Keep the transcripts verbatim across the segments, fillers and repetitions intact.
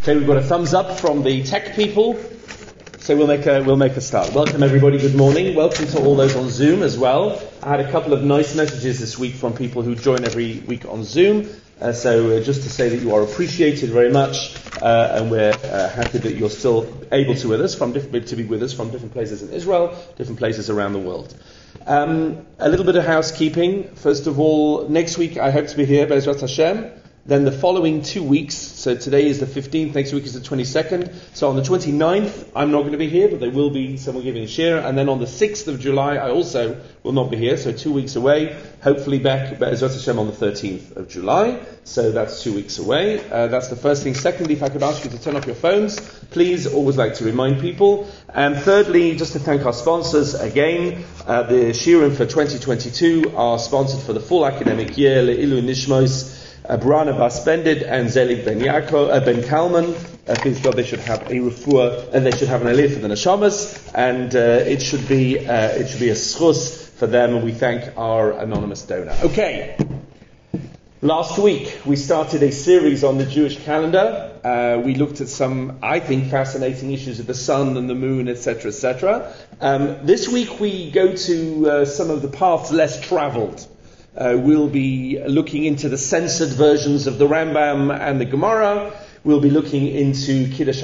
Okay, we've got a thumbs up from the tech people, so we'll make a we'll make a start. Welcome everybody. Good morning. Welcome to all those on Zoom as well. I had a couple of nice messages this week from people who join every week on Zoom. Uh, so uh, just to say that you are appreciated very much, uh, and we're uh, happy that you're still able to with us from different to be with us from different places in Israel, different places around the world. Um, a little bit of housekeeping. First of all, next week I hope to be here, Be'ezrat Hashem. Then the following two weeks, so today is the fifteenth, next week is the twenty-second. So on the twenty-ninth, I'm not going to be here, but there will be someone giving a share. And then on the sixth of July, I also will not be here, so two weeks away. Hopefully back, Be'ezrat Hashem, on the thirteenth of July. So that's two weeks away. Uh, that's the first thing. Secondly, if I could ask you to turn off your phones, please, always like to remind people. And thirdly, just to thank our sponsors again. Uh, the Shiurim for twenty twenty-two are sponsored for the full academic year, Le'ilu Nishmos, Brana Bas Bendit and Zelig Ben Yaakov, uh, Ben Kalman. Uh, please God, they should have a refuah and they should have an aliyah for the neshamas, and uh, it should be uh, it should be a schus for them. And we thank our anonymous donor. Okay. Last week we started a series on the Jewish calendar. Uh, we looked at some, I think, fascinating issues of the sun and the moon, et cetera, et cetera. Um, this week we go to uh, some of the paths less travelled. Uh, we'll be looking into the censored versions of the Rambam and the Gemara. We'll be looking into Kiddush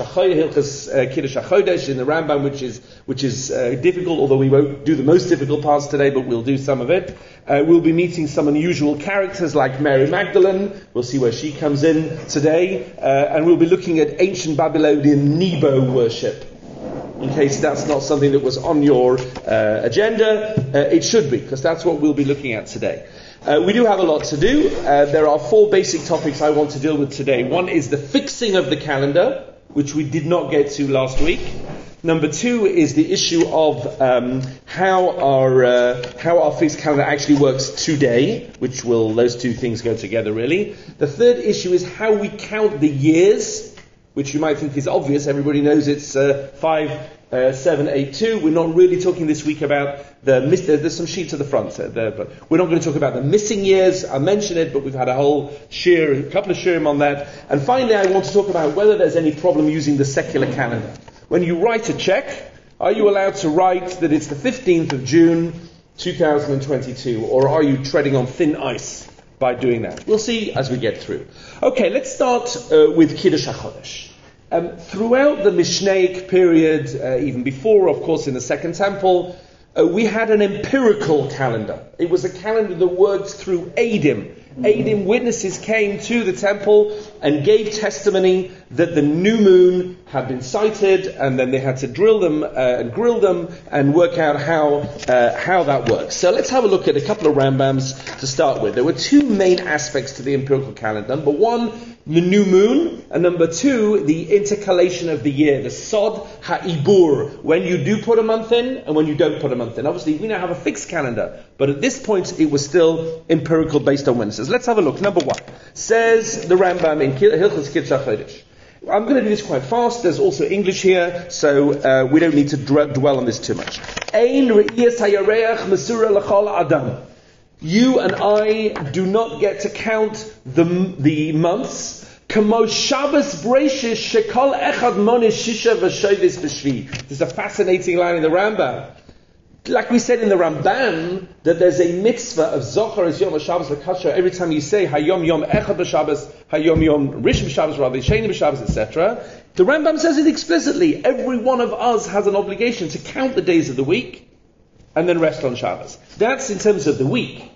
HaChodesh in the Rambam, which is which is uh, difficult, although we won't do the most difficult parts today, but we'll do some of it. Uh, we'll be meeting some unusual characters like Mary Magdalene. We'll see where she comes in today. Uh, and we'll be looking at ancient Babylonian Nebo worship. In case that's not something that was on your uh, agenda, uh, it should be, because that's what we'll be looking at today. Uh, we do have a lot to do. Uh, there are four basic topics I want to deal with today. One is the fixing of the calendar, which we did not get to last week. Number two is the issue of um, how our uh, how our fixed calendar actually works today, which will those two things go together really. The third issue is how we count the years, which you might think is obvious. Everybody knows it's uh, five, uh, seven, eight, two. We're not really talking this week about the miss. There's some sheets at the front there, but we're not going to talk about the missing years. I mentioned it, but we've had a whole shir, a couple of shirim on that. And finally, I want to talk about whether there's any problem using the secular calendar. When you write a check, are you allowed to write that it's the fifteenth of June, two thousand twenty-two, or are you treading on thin ice by doing that? We'll see as we get through. Okay, let's start uh, with Kiddush HaChodesh. Um, throughout the Mishnaic period, uh, even before, of course, in the Second Temple, uh, we had an empirical calendar. It was a calendar that worked through Eidim. Eidim witnesses came to the temple and gave testimony that the new moon had been sighted, and then they had to drill them uh, and grill them and work out how uh, how that works. So let's have a look at a couple of Rambams to start with. There were two main aspects to the empirical calendar. Number one, the new moon, and number two, the intercalation of the year, the Sod HaIbur, when you do put a month in and when you don't put a month in. Obviously, we now have a fixed calendar, but at this point, it was still empirical based on witnesses. Let's have a look. Number one, says the Rambam in Hilchos Kiddush HaChodesh. I'm going to do this quite fast. There's also English here, so uh, we don't need to dr- dwell on this too much. Ein re'iyas hayareach mesura l'chol adam. You and I do not get to count the the months. Kamo Shabbos Breishish shekol echad monish shisha v'shovis b'shvi. There's a fascinating line in the Rambam. Like we said in the Ramban, that there's a mitzvah of Zochar es Yom HaShabbos L'Kasher. Every time you say Hayom Yom Echad B'Shabbos, Hayom Yom Rish B'Shabbos, rather Sheni B'Shabbos, et cetera. The Rambam says it explicitly. Every one of us has an obligation to count the days of the week and then rest on Shabbos. That's in terms of the week.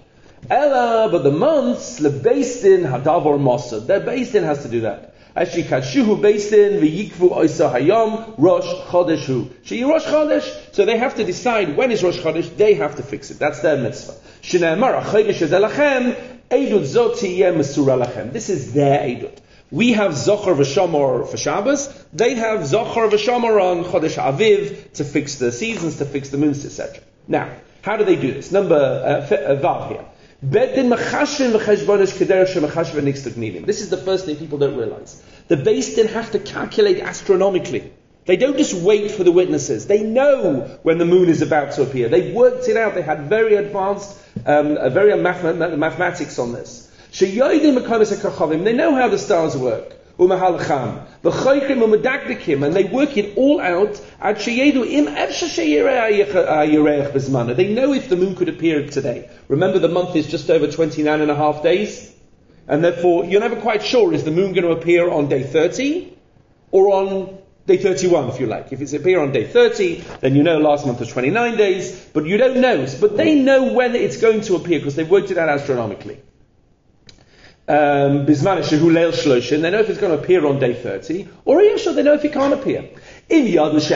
Ella, but the months, LeBeisdin Hadavor Mossad. Their Beisdin has to do that. Actually, Kashuhu Beisdin v'yikvu Oisa Hayom Rosh Chodesh Hu. She Rosh Chodesh. So they have to decide when is Rosh Chodesh. They have to fix it. That's their mitzvah. Shneimar Chodesh Ezelachem Eidut Zoti Yeh Mesura Lachem. This is their Eidut. We have Zochar v'Shamor for Shabbos. They have Zochar v'Shamor on Chodesh Aviv to fix the seasons, to fix the moons, et cetera. Now, how do they do this? Number uh, uh, Vav here. This is the first thing people don't realize. The Beis Din have to calculate astronomically. They don't just wait for the witnesses. They know when the moon is about to appear. They've worked it out. They had very advanced, um, uh, very math- mathematics on this. They know how the stars work. u'mahalcham v'choichim u'medakdekim, and they work it all out. Ad sheyedu im efshe sheyireh hayireach b'zmana. They know if the moon could appear today. Remember, the month is just over twenty-nine and a half days, and therefore you're never quite sure, is the moon going to appear on day thirty or on day thirty-one, if you like. If it's appear on day thirty, then you know last month was twenty-nine days, but you don't know. But they know when it's going to appear because they've worked it out astronomically. Bismana shehu leil shloshin, they know if it's going to appear on day thirty, or yeshua, they know if it can't appear. If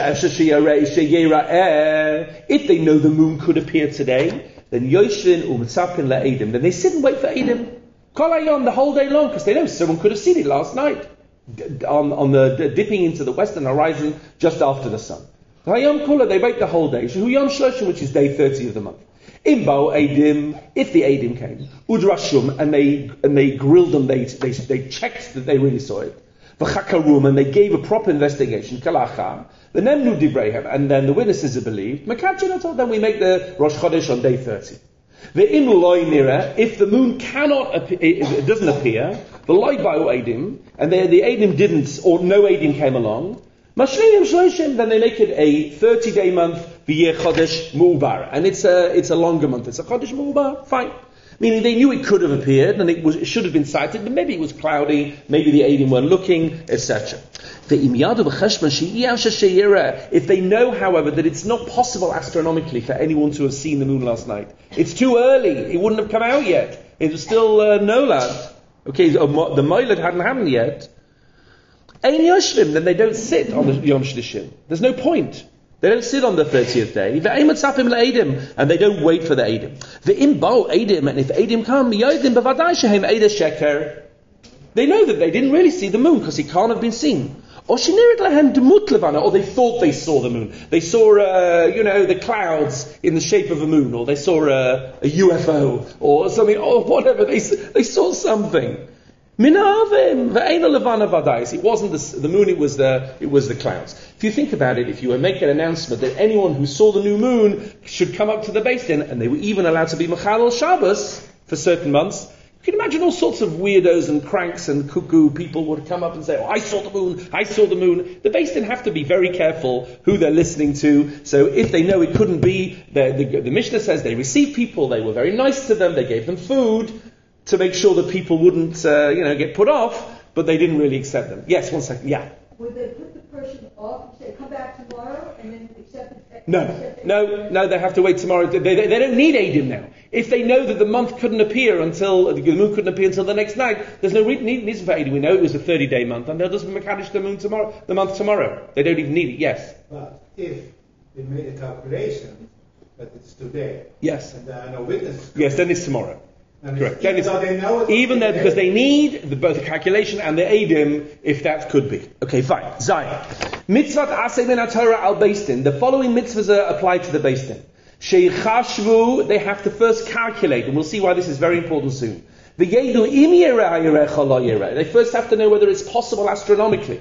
they know the moon could appear today, then yoshin u'mitzapin la'edim, then they sit and wait for edim. Kol hayom, the whole day long, because they know someone could have seen it last night. On, on the, the dipping into the western horizon just after the sun. Hayom Kula, they wait the whole day. Shehu Yom Shloshim, which is day thirty of the month. Imbao Eidim, if the Eidim came, Udrashum, and they and they grilled them, they they they checked that they really saw it. V'chakarum, and they gave a proper investigation. Kalacha, the Nemnu Divreihem, and then the witnesses are believed. Makachinatol, then we make the Rosh Chodesh on day thirty. The imuloi nira, if the moon cannot appear, it doesn't appear, the loy ba'u edim, and they, the edim didn't, or no edim came along, mashliim shloshim, then they make it a thirty-day month, v'yeh chodesh mu'ubar, and it's a it's a longer month. It's a chodesh mu'ubar, fine. Meaning they knew it could have appeared, and it, was, it should have been sighted, but maybe it was cloudy, maybe the edim weren't looking, et cetera. If they know, however, that it's not possible astronomically for anyone to have seen the moon last night, it's too early, it wouldn't have come out yet, it was still uh, nolad, okay, the moilad hadn't happened yet, Ein Yoshlim, then they don't sit on the Yom Shlishim. There's no point. They don't sit on the thirtieth day. And they don't wait for the Eidim. And if Eidim come, they know that they didn't really see the moon because it can't have been seen. Or or they thought they saw the moon. They saw, uh, you know, the clouds in the shape of a moon, or they saw a, a U F O, or something, or whatever. They they saw something. It wasn't the, the moon, it was the, it was the clouds. If you think about it, if you were making an announcement that anyone who saw the new moon should come up to the Beis Din, and they were even allowed to be Mechalel Shabbos for certain months, you can imagine all sorts of weirdos and cranks and cuckoo people would come up and say, oh, I saw the moon, I saw the moon. The Beis Din have to be very careful who they're listening to. So if they know it couldn't be, the, the, the Mishnah says they received people, they were very nice to them, they gave them food, to make sure that people wouldn't, uh, you know, get put off, but they didn't really accept them. Yes, one second. Yeah. Would they put the person off and say, come back tomorrow, and then accept it? No, accept no, no, they have to wait tomorrow. They, they, they don't need Eidim now. If they know that the month couldn't appear until, the moon couldn't appear until the next night, there's no re- need, reason for Eidim. We know it was a thirty-day month, and they'll just Mekadosh the moon tomorrow, the month tomorrow. They don't even need it, yes. But if they made a calculation that it's today, yes, and there are no witnesses, yes, then it's tomorrow. And correct. Even, then though they know it's even though, today, because they need the, both the calculation and the Eidim, if that could be. Okay, fine. Zion. Mitzvat Aseh min HaTorah al Beis Din. The following mitzvahs are applied to the Beis Din. Sheichashvu, they have to first calculate, and we'll see why this is very important soon. V'yedu im yireh ha'yirech or lo yireh. They first have to know whether it's possible astronomically.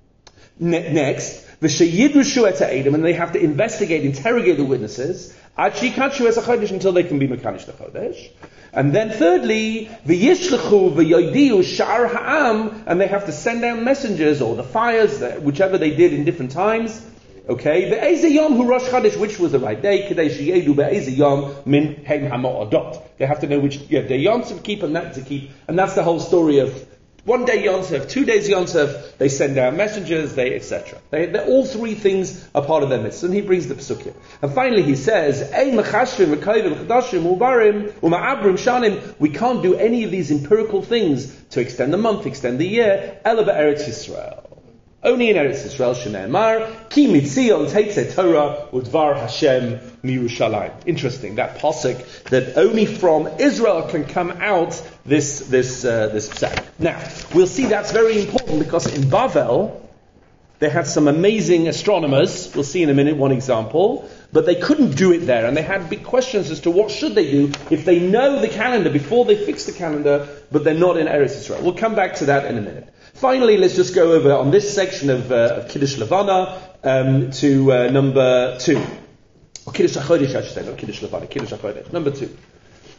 Ne- next, v'sheyidrushu et ha'edim, and they have to investigate, interrogate the witnesses, ad sheyikadshu es hachodesh, until they can be mekanish the chodesh. And then thirdly, v'yishlechu v'yoidiu shar ha'am, and they have to send out messengers, or the fires, whichever they did in different times. Okay, ve'eze yom hu rosh chodesh, which was the right day, kadei sheyedu be'eze yom min heim ha'mo'odot. They have to know which yeah, day Yom Tov to keep and that to keep, and that's the whole story of one day Yom Tov, two days Yom Tov, they send out messengers, they et cetera. They, all three things are part of their mitzvah, and he brings the psukim. And finally he says, Ein mechashrim, mekayvim, chadashim, ubarim, uma'abrim, shanim. We can't do any of these empirical things to extend the month, extend the year, ela be'eretz Yisrael. Only in Eretz Yisrael, Shneimar, Ki mitzion tetzeh Torah, udvar Hashem miYerushalayim. Interesting, that pasuk, that only from Israel can come out this this uh, this psak. Now, we'll see that's very important because in Bavel, they had some amazing astronomers. We'll see in a minute one example. But they couldn't do it there, and they had big questions as to what should they do if they know the calendar before they fix the calendar, but they're not in Eretz Yisrael. We'll come back to that in a minute. Finally, let's just go over on this section of, uh, of Kiddush Levana um, to uh, number two. Or Kiddush HaChodesh, I should say, not Kiddush Levana, Kiddush HaChodesh. Number two.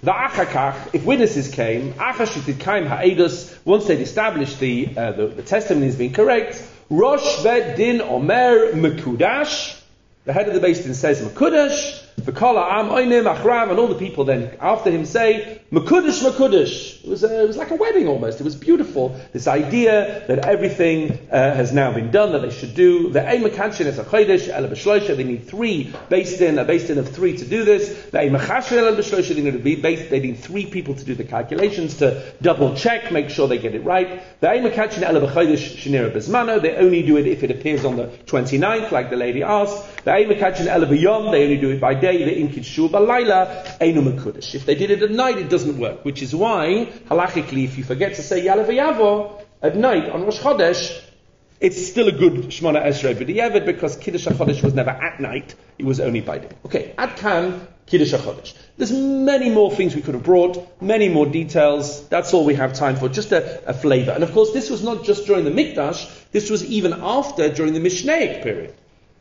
The achakach, if witnesses came, achashitikaim ha'edus, once they'd established the, uh, the the testimony as being correct, Rosh Bet Din Omer Mekudash, the head of the Beis Din says Mekudash, V'kol ha'am oinim achrav, and all the people then after him say Mekudash, Mekudash. It was a, it was like a wedding almost. It was beautiful. This idea that everything uh, has now been done that they should do. The Ein Mekanshin is a chodesh ele b'shloisha. They need three Beis Din, a Beis Din of three to do this. The Ein Mechashin ele b'shloisha. They need to be based. They need three people to do the calculations to double check, make sure they get it right. The Ein Mekanshin ele b'chodesh shenira b'zmano. They only do it if it appears on the twenty-ninth, like the lady asked. The Ein Mekanshin ele b'yom. They only do it by day. The Inkid Shul b'layla einu mekudesh. If they did it at night, it doesn't work. Which is why, halachically, if you forget to say Ya'aleh V'yavo at night on Rosh Chodesh, it's still a good Shemona Esrei B'diavad because Kiddush HaChodesh was never at night, it was only by day. Okay, Ad Kan, Kiddush HaChodesh. There's many more things we could have brought, many more details. That's all we have time for, just a, a flavor. And of course, this was not just during the Mikdash, this was even after, during the Mishnaic period.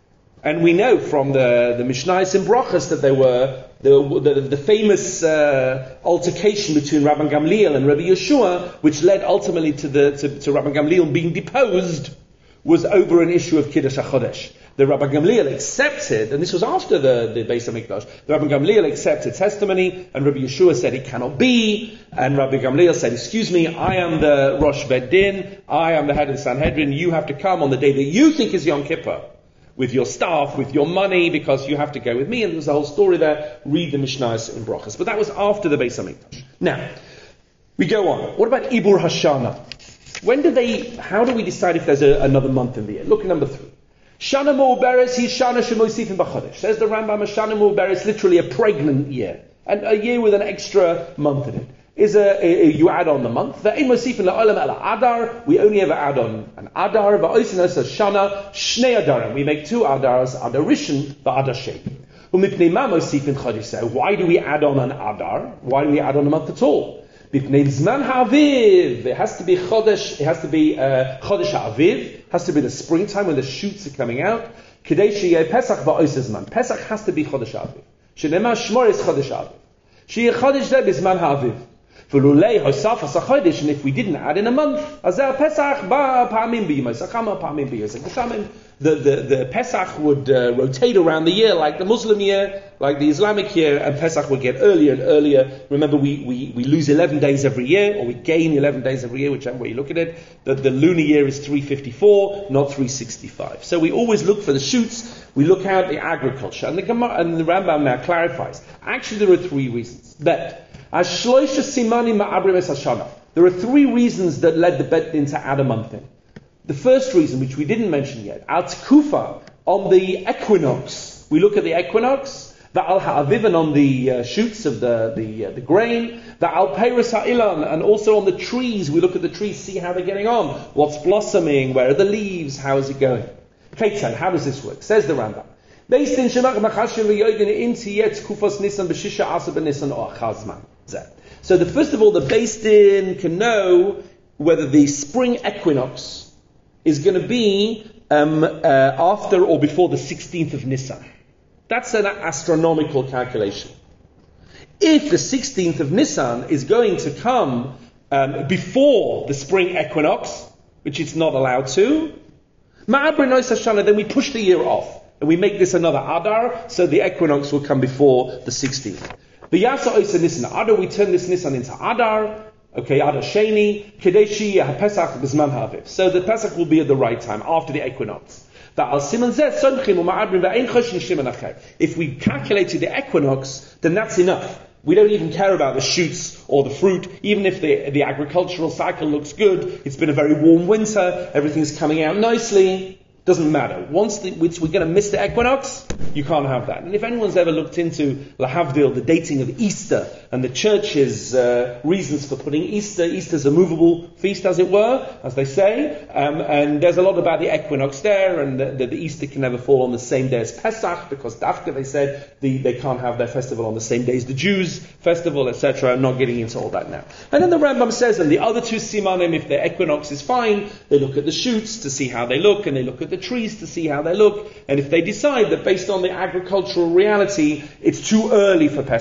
And we know from the, the Mishnayos in Brachos that there were the, the, the famous uh, altercation between Rabban Gamliel and Rabbi Yeshua, which led ultimately to, the, to, to Rabban Gamliel being deposed, was over an issue of Kiddush HaChodesh. The Rabban Gamliel accepted, and this was after the, the Beis HaMikdash, the Rabban Gamliel accepted testimony, and Rabbi Yeshua said it cannot be, and Rabbi Gamliel said, excuse me, I am the Rosh Bet Din, I am the head of the Sanhedrin, you have to come on the day that you think is Yom Kippur, with your staff, with your money, because you have to go with me. And there's a whole story there. Read the Mishnayos in Brachos. But that was after the Beis HaMikdash. Now, we go on. What about Ibur Hashana? When do they, how do we decide if there's a, another month in the year? Look at number three. Shana Mu'beres, he Shana Shemosifim B'Chodesh. Says the Rambam, Shana Mu'beres, literally a pregnant year. And a year with an extra month in it. Is a, a, a you add on the month. The Mosifin la'olam ela Adar. We only ever add on an Adar. Va'oisinos a Shana Shnei Adarim. We make two Adars, Adar Rishon, va'Adar Sheni. U'mipnei ma Mosifin Chodesh. So why do we add on an Adar? Why do we add on a month at all? Mipnei Zman Ha'aviv. It has to be Chodesh. It has to be uh, Chodesh Ha'aviv. It has to be the springtime when the shoots are coming out. Kedei sheyeh Pesach va'oisizman. Pesach has to be Chodesh Ha'aviv. Shenema Shmor is Chodesh Ha'aviv. Sheyeh Chodesh le b'Zman Ha'aviv. And if we didn't add in a month, the, the, the Pesach would uh, rotate around the year like the Muslim year, like the Islamic year, and Pesach would get earlier and earlier. Remember, we, we, we lose eleven days every year, or we gain eleven days every year, whichever way you look at it. The, the lunar year is three fifty-four, not three sixty-five. So we always look for the shoots, we look out the agriculture. And the, and the Rambam now clarifies. Actually, there are three reasons. That There are three reasons that led the Bet Din to add a month in. The first reason, which we didn't mention yet, al Tkufa, on the equinox. We look at the equinox, the al Ha'aviv, on the uh, shoots of the the, uh, the grain, the al Peiros Ha'ilan, and also on the trees. We look at the trees, see how they're getting on, what's blossoming, where are the leaves, how is it going? Keitzan, how does this work? Says the Rambam. Based in Shemach Machashim v'yoydin inti yetz kufos Nisan b'shisha asa b'Nisan or chazman. So the first of all, the Beis Din can know whether the spring equinox is going to be um, uh, after or before the sixteenth of Nisan. That's an astronomical calculation. If the sixteenth of Nisan is going to come um, before the spring equinox, which it's not allowed to, then we push the year off. And we make this another Adar, so the equinox will come before the sixteenth. The Yasa Oisa Nisan Adar, we turn this Nisan into Adar, okay, Adar Sheni, Kedeshi HaPesach B'Zman Ha'aviv. So the Pesach will be at the right time, after the equinox. If we calculated the equinox, then that's enough. We don't even care about the shoots or the fruit, even if the, the agricultural cycle looks good, it's been a very warm winter, everything's coming out nicely. Doesn't matter. Once the, we're going to miss the equinox, you can't have that. And if anyone's ever looked into Lahavdil, the dating of Easter, and the church's uh, reasons for putting Easter, Easter's a movable feast, as it were, as they say, um, and there's a lot about the equinox there, and that the, the Easter can never fall on the same day as Pesach, because Dafka, they said, the, they can't have their festival on the same day as the Jews' festival, et cetera. I'm not getting into all that now. And then the Rambam says, and the other two simanim, if their equinox is fine, they look at the shoots to see how they look, and they look at the trees to see how they look, and if they decide that based on the agricultural reality it's too early for Pesach,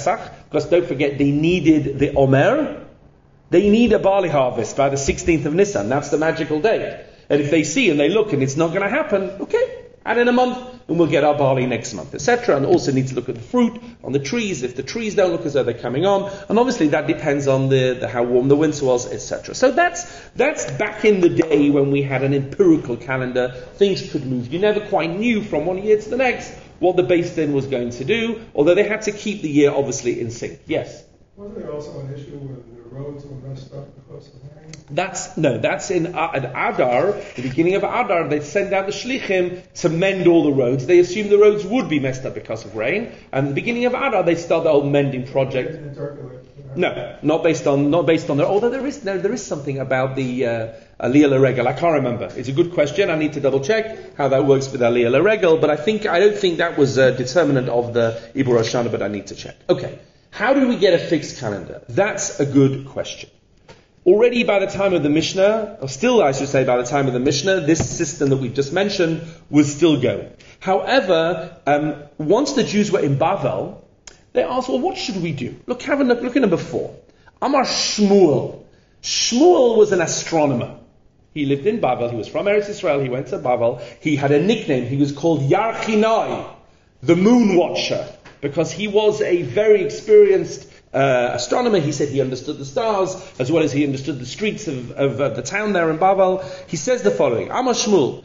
Because don't forget, they needed the Omer. They need a barley harvest by the sixteenth of Nisan. That's the magical date. And if they see and they look and it's not going to happen, okay, and in a month, and we'll get our barley next month, et cetera. And also need to look at the fruit on the trees. If the trees don't look as though they're coming on, and obviously that depends on the, the how warm the winter was, et cetera. So that's that's back in the day when we had an empirical calendar. Things could move. You never quite knew from one year to the next what the base din was going to do, although they had to keep the year obviously in sync. Yes? Wasn't there also an issue with the roads were messed up because of rain? That's, no, that's in uh, at Adar, the beginning of Adar, they send out the shlichim to mend all the roads. They assumed the roads would be messed up because of rain, and at the beginning of Adar they start the whole mending project. No, not based on, not based on there, although there is, there, there is something about the uh, Aliyah L'Regel. I can't remember. It's a good question. I need to double check how that works with Aliyah L'Regel, but I think, I don't think that was a determinant of the Ibur Hoshana, but I need to check. Okay. How do we get a fixed calendar? That's a good question. Already by the time of the Mishnah, or still I should say by the time of the Mishnah, this system that we've just mentioned was still going. However, um, once the Jews were in Bavel, they asked, well, what should we do? Look, have a look, look at number four. Amar Shmuel. Shmuel was an astronomer. He lived in Bavel. He was from Eretz Israel. He went to Bavel. He had a nickname. He was called Yarchinai, the moon watcher, because he was a very experienced uh, astronomer. He said he understood the stars as well as he understood the streets of, of uh, the town there in Bavel. He says the following: Amar Shmuel,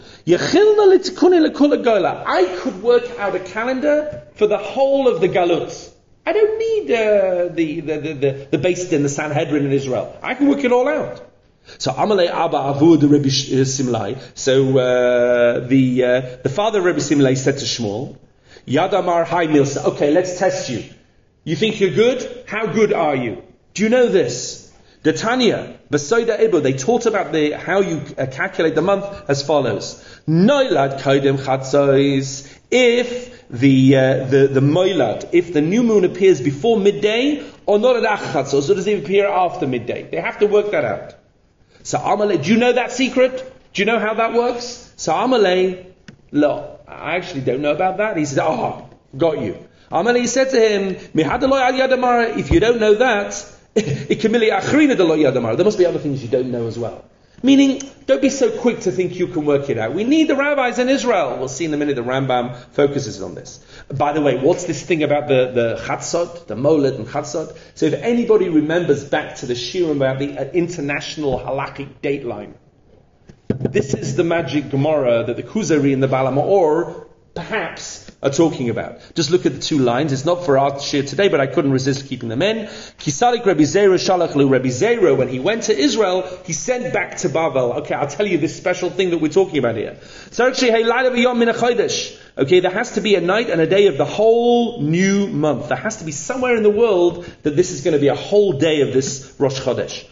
I could work out a calendar for the whole of the Galut. I don't need uh, the, the, the, the, the Beis Din, the Sanhedrin in Israel. I can work it all out. So Amalei Abba Avud Rabbi Simlai. So uh, the uh, the father of Rabbi Simlai said to Shmuel, Yadamar Hai Milsa. Okay, let's test you. You think you're good? How good are you? Do you know this? The Tanya, Besoida Ibu, they taught about the how you uh, calculate the month as follows. Noilad Kodim Chatzos. If the uh, the the Moilad, if the new moon appears before midday, or not at Chatzos, or does it appear after midday? They have to work that out. So Amalei, do you know that secret? Do you know how that works? So Amalei, look, I actually don't know about that. He said, oh, got you. Amalei said to him, if you don't know that, there must be other things you don't know as well. Meaning, don't be so quick to think you can work it out. We need the rabbis in Israel. We'll see in a minute the Rambam focuses on this. By the way, what's this thing about the, the Chatzot, the Moled and Chatzot? So if anybody remembers back to the shiurim about the uh, international halakhic dateline, this is the magic Gemara that the Kuzari and the Bala Ma'or perhaps are talking about. Just look at the two lines. It's not for our shir today, but I couldn't resist keeping them in. Kisalik Rabbi Zera Shalach Lu Rabbi Zera, when he went to Israel, he sent back to Bavel. Okay, I'll tell you this special thing that we're talking about here. Okay, there has to be a night and a day of the whole new month. There has to be somewhere in the world that this is going to be a whole day of this Rosh Chodesh.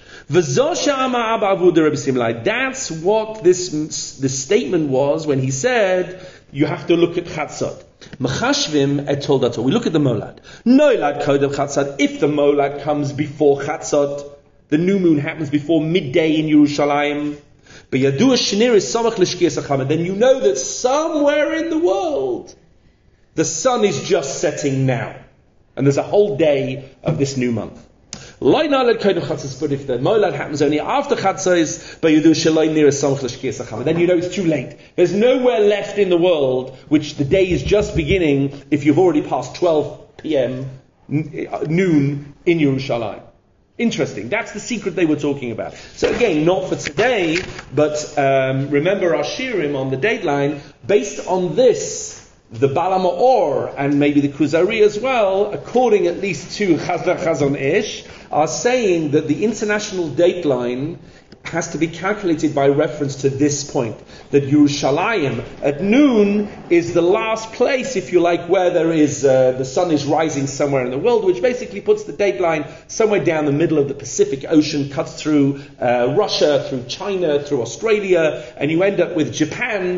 That's what this, this statement was when he said, you have to look at Chatzot. Mechashvim et toldato. We look at the Molad. Noilad kodem Chatzot. If the Molad comes before Chatzot, the new moon happens before midday in Yerushalayim. But Yadua Shnir is Samach Lishkias HaChamad. Then you know that somewhere in the world, the sun is just setting now. And there's a whole day of this new month. But if the Molad happens only after Chatzos, then you know it's too late. There's nowhere left in the world which the day is just beginning if you've already passed twelve p.m. noon in Yerushalayim. Interesting. That's the secret they were talking about. So again, not for today, but um, remember our shiurim on the dateline, based on this, the Bala Ma'or and maybe the Kuzari as well, according at least to Chazda Chazon Ish, are saying that the international dateline has to be calculated by reference to this point, that Yerushalayim at noon is the last place, if you like, where there is uh, the sun is rising somewhere in the world, which basically puts the dateline somewhere down the middle of the Pacific Ocean, cuts through uh, Russia, through China, through Australia, and you end up with Japan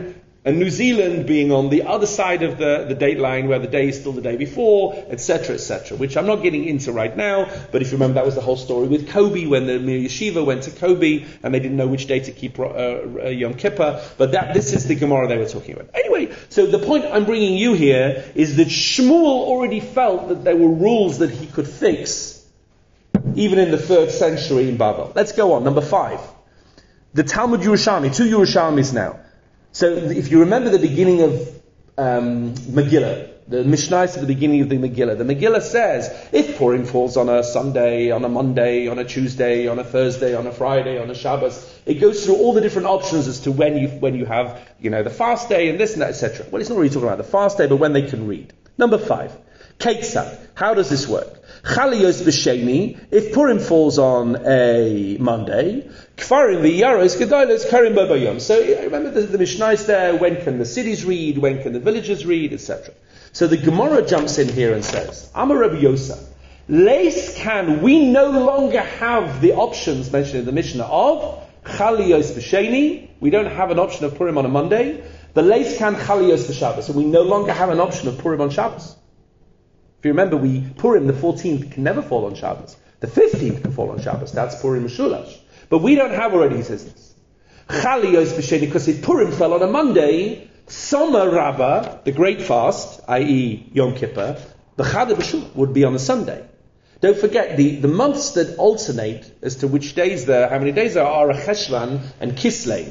And New Zealand being on the other side of the, the date line where the day is still the day before, et cetera, et cetera, which I'm not getting into right now, but if you remember that was the whole story with Kobe when the Mir Yeshiva went to Kobe and they didn't know which day to keep uh, uh, Yom Kippur, but that this is the Gemara they were talking about. Anyway, so the point I'm bringing you here is that Shmuel already felt that there were rules that he could fix even in the third century in Babel. Let's go on, number five. The Talmud Yerushalmi, two Yerushalmis now. So if you remember the beginning of um, Megillah, the Mishnah is at the beginning of the Megillah. The Megillah says, if Purim falls on a Sunday, on a Monday, on a Tuesday, on a Thursday, on a Friday, on a Shabbos, it goes through all the different options as to when you when you have, you know, the fast day and this and that, et cetera. Well, it's not really talking about the fast day, but when they can read. Number five, Ketzad. How does this work? Chaliyos b'sheni, if Purim falls on a Monday, Kfarim v'yaros gedolos karim b'bayom. So remember the, the Mishnah is there, when can the cities read, when can the villages read, et cetera. So the Gemara jumps in here and says, Amar Rabbi Yosa, Leis can, we no longer have the options mentioned in the Mishnah of Chaliyos b'sheni, we don't have an option of Purim on a Monday, the Leis can Chaliyos b'Shabbos, so we no longer have an option of Purim on Shabbos. If you remember, we Purim, the fourteenth, can never fall on Shabbos. The fifteenth can fall on Shabbos. That's Purim Meshulash. But we don't have already, he says this. Chaliyos b'sheni, because if Purim fell on a Monday, Summer Rabbah, the great fast, that is. Yom Kippur, the Chada b'Shul would be on a Sunday. Don't forget, the, the months that alternate as to which days there, how many days there are, are Cheshvan and Kislev.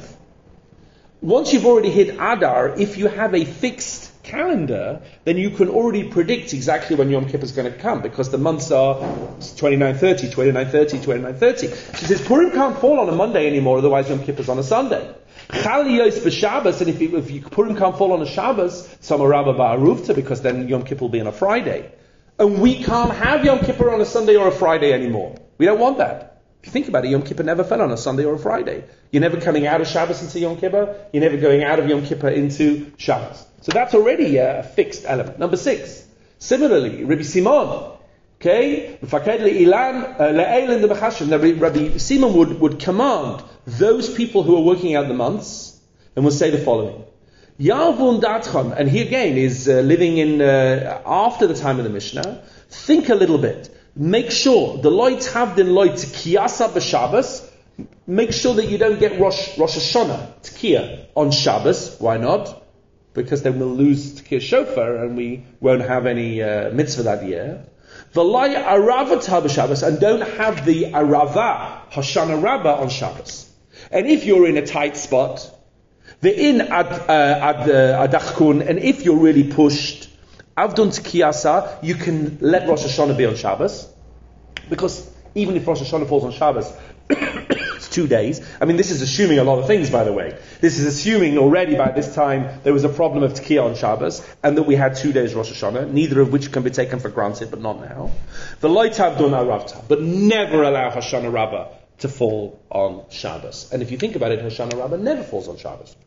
Once you've already hit Adar, if you have a fixed calendar, then you can already predict exactly when Yom Kippur is going to come, because the months are twenty-nine thirty, twenty-nine thirty, twenty-nine thirty. She says Purim can't fall on a Monday anymore, otherwise Yom Kippur is on a Sunday. Chaliyos b'Shabbos, and if, you, if you, Purim can't fall on a Shabbos, Summer Rabbah ba'aruvta, because then Yom Kippur will be on a Friday. And we can't have Yom Kippur on a Sunday or a Friday anymore. We don't want that. If you think about it, Yom Kippur never fell on a Sunday or a Friday. You're never coming out of Shabbos into Yom Kippur. You're never going out of Yom Kippur into Shabbos. So that's already a fixed element. Number six. Similarly, Rabbi Simon, okay, Rabbi Simon would, would command those people who are working out the months and would say the following. Yarvun Datchan, and he again is uh, living in uh, after the time of the Mishnah. Think a little bit. Make sure the loy tavdin loy tkiyasa b'Shabbos. Make sure that you don't get Rosh Rosh Hashanah tkiya on Shabbos. Why not? Because then we'll lose tkiya shofar and we won't have any uh, mitzvah that year. V'loy aravata b'Shabbos, and don't have the arava Hoshana Rabbah on Shabbos. And if you're in a tight spot, the in ad ad adachkun, and if you're really pushed, avdun tkiyasa, you can let Rosh Hashanah be on Shabbos, because even if Rosh Hashanah falls on Shabbos, it's two days. I mean, this is assuming a lot of things, by the way. This is assuming already by this time there was a problem of Tekiah on Shabbos, and that we had two days Rosh Hashanah, neither of which can be taken for granted, but not now. The loitav dun aravta, but never allow Hoshana Rabbah to fall on Shabbos. And if you think about it, Hoshana Rabbah never falls on Shabbos.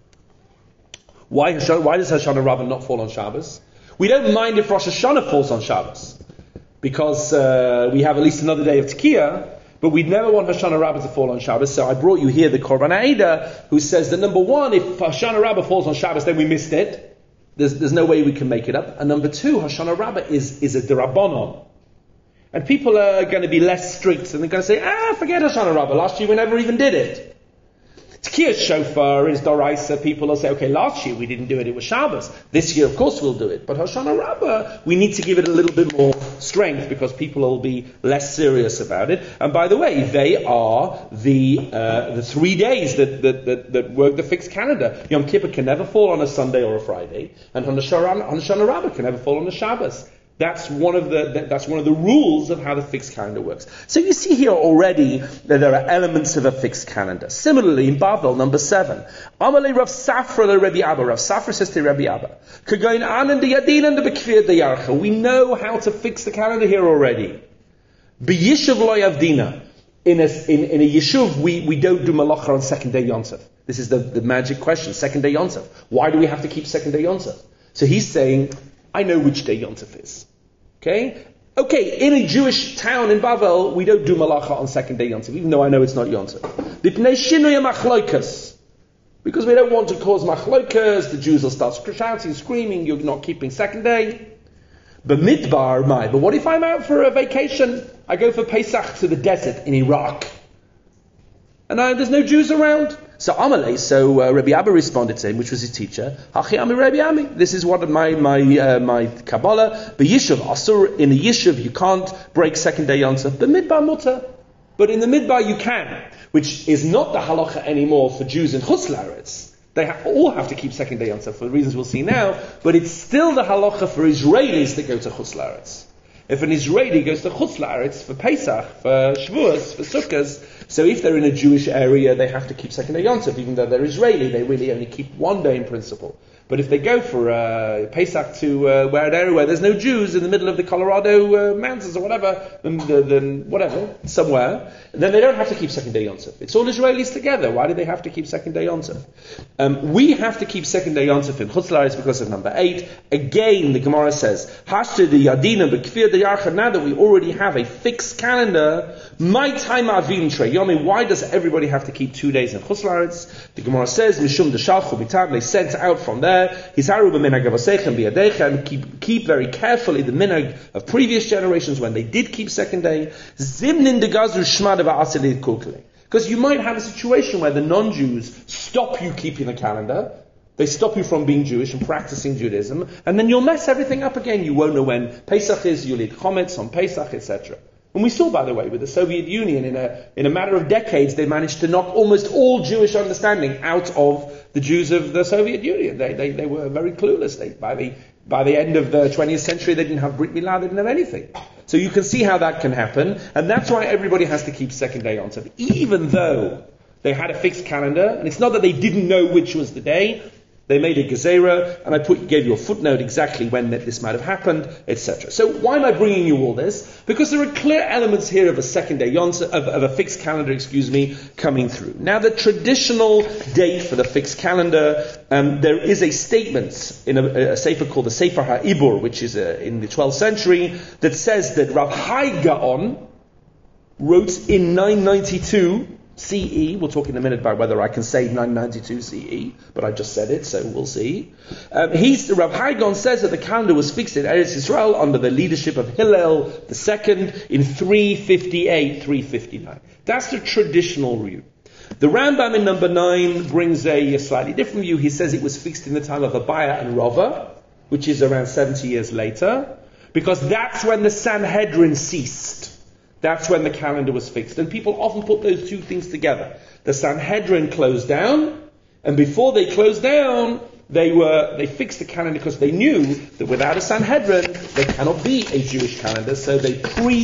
Why, why does Hoshana Rabbah not fall on Shabbos? We don't mind if Rosh Hashanah falls on Shabbos, because uh, we have at least another day of Tekiah, but we'd never want Hoshana Rabbah to fall on Shabbos. So I brought you here the Korban Aida, who says that number one, if Hoshana Rabbah falls on Shabbos, then we missed it. There's, there's no way we can make it up. And number two, Hoshana Rabbah is, is a Dirabonon. And people are going to be less strict, and they're going to say, ah, forget Hoshana Rabbah. Last year we never even did it. Tekiah Shofar is Doraisa. People will say, okay, last year we didn't do it, it was Shabbos. This year, of course, we'll do it. But Hoshana Rabbah, we need to give it a little bit more strength, because people will be less serious about it. And by the way, they are the uh, the three days that, that, that, that work the fixed calendar. Yom Kippur can never fall on a Sunday or a Friday, and Hoshana Rabbah can never fall on a Shabbos. That's one of the that's one of the rules of how the fixed calendar works. So you see here already that there are elements of a fixed calendar. Similarly, in Bavel, number seven, Amalei Rav Safra le Rabbi Abba. Rav Safra says to Rabbi Abba, "Kagoin anan deyadin and bekvir deyarcha." We know how to fix the calendar here already. B'yishuv lo yavdina. In a in, in a yishuv, we, we don't do malacha on second day Yontif. This is the, the magic question. Second day Yontif. Why do we have to keep second day Yontif? So he's saying, I know which day Yontif is. Okay? Okay, in a Jewish town in Bavel, we don't do malacha on second day Yontif, even though I know it's not Yontif. Because we don't want to cause machlokas, the Jews will start shouting, screaming, you're not keeping second day. But midbar, my, but what if I'm out for a vacation? I go for Pesach to the desert in Iraq. And I, there's no Jews around. So Amalei, so uh, Rabbi Abba responded to him, which was his teacher. Hachi Ami Rabbi Ami. This is what my my uh, my Kabbalah. But Yishuv Asur, in the Yishuv you can't break second day Yontif. But Midbar Mutter. But in the Midbar you can, which is not the halacha anymore for Jews in Chutz La'aretz. They ha- all have to keep second day Yontif for the reasons we'll see now. But it's still the halacha for Israelis that go to Chutz La'aretz. If an Israeli goes to Chutz La'aretz for Pesach, for Shavuos, for Sukkot, so if they're in a Jewish area, they have to keep second day Yom Tov. Even though they're Israeli, they really only keep one day in principle. But if they go for uh, Pesach to uh, where an area where there's no Jews in the middle of the Colorado uh, mountains or whatever, then, then whatever, somewhere, then they don't have to keep second day Yom Tov. It's all Israelis together. Why do they have to keep second day Yom Tov? Um, we have to keep second day Yom Tov in Chutz La'aretz because of number eight. Again, the Gemara says, Hashte the Yadina b'kfir the Yarcha. Now that we already have a fixed calendar, my time avim trei yomi. Why does everybody have to keep two days in Chutz La'aretz? The Gemara says, Mishum deshalchu mitab. They sent out from there. Hizaru b'minhag avosechem b'yadechem. Keep keep very carefully the minhag of previous generations when they did keep second day. Zimnin degazu shmad va'asilid kulkele. Because you might have a situation where the non-Jews stop you keeping the calendar. They stop you from being Jewish and practicing Judaism, and then you'll mess everything up again. You won't know when Pesach is. You'll eat chometz on Pesach, et cetera. And we saw, by the way, with the Soviet Union, in a in a matter of decades, they managed to knock almost all Jewish understanding out of the Jews of the Soviet Union. They they, they were very clueless. They, by the by the end of the twentieth century, they didn't have Brit Milah, they didn't have anything. So you can see how that can happen, and that's why everybody has to keep second day on Tov, even though they had a fixed calendar. And it's not that they didn't know which was the day. They made a gezerah, and I put, gave you a footnote exactly when this might have happened, et cetera. So why am I bringing you all this? Because there are clear elements here of a second day Yom Tov, of, of a fixed calendar, excuse me, coming through. Now, the traditional date for the fixed calendar, um, there is a statement in a, a sefer called the Sefer HaIbur, which is uh, in the twelfth century, that says that Rav Hai Gaon wrote in nine ninety-two C E, we'll talk in a minute about whether I can say nine ninety-two C E, but I just said it, so we'll see. Um, he's, Rav Hai Gaon says that the calendar was fixed in Eretz Yisrael under the leadership of Hillel the Second in three fifty-eight, three fifty-nine. That's the traditional view. The Rambam in number nine brings a, a slightly different view. He says it was fixed in the time of Abaya and Rava, which is around seventy years later, because that's when the Sanhedrin ceased. That's when the calendar was fixed. And people often put those two things together. The Sanhedrin closed down, and before they closed down, they were they fixed the calendar because they knew that without a Sanhedrin, there cannot be a Jewish calendar. So they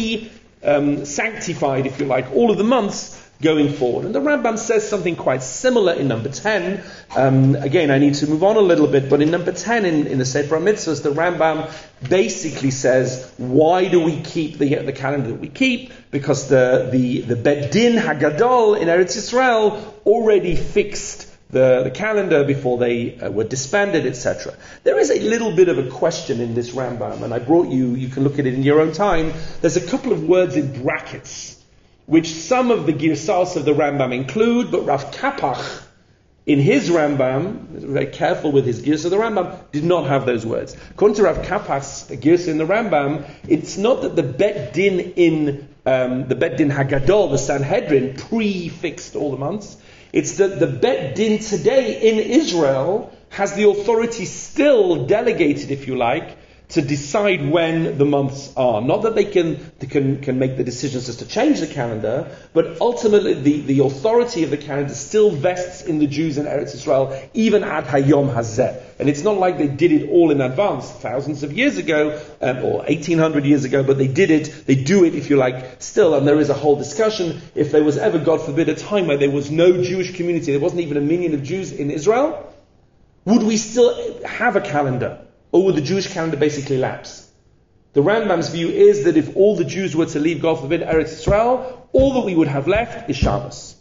pre-sanctified, um, if you like, all of the months going forward. And the Rambam says something quite similar in number ten. Um, again, I need to move on a little bit, but in number ten in, in the Sefer HaMitzvahs, the Rambam basically says, why do we keep the, the calendar that we keep? Because the, the, the Bet Din Hagadol in Eretz Yisrael already fixed the, the calendar before they uh, were disbanded, et cetera. There is a little bit of a question in this Rambam, and I brought you, you can look at it in your own time. There's a couple of words in brackets, which some of the girsas of the Rambam include, but Rav Kapach, in his Rambam, very careful with his girsa of the Rambam, did not have those words. According to Rav Kapach's girsa in the Rambam, it's not that the Bet Din in um, the Bet Din Hagadol, the Sanhedrin, prefixed all the months. It's that the Bet Din today in Israel has the authority still delegated, if you like, to decide when the months are. Not that they can they can, can make the decisions just to change the calendar, but ultimately the, the authority of the calendar still vests in the Jews in Eretz Yisrael, even ad hayom hazeh. And it's not like they did it all in advance, thousands of years ago, um, or eighteen hundred years ago, but they did it, they do it, if you like, still. And there is a whole discussion, if there was ever, God forbid, a time where there was no Jewish community, there wasn't even a million of Jews in Israel, would we still have a calendar? Or would the Jewish calendar basically lapse? The Rambam's view is that if all the Jews were to leave, God forbid, Eretz Yisrael, all that we would have left is Shabbos.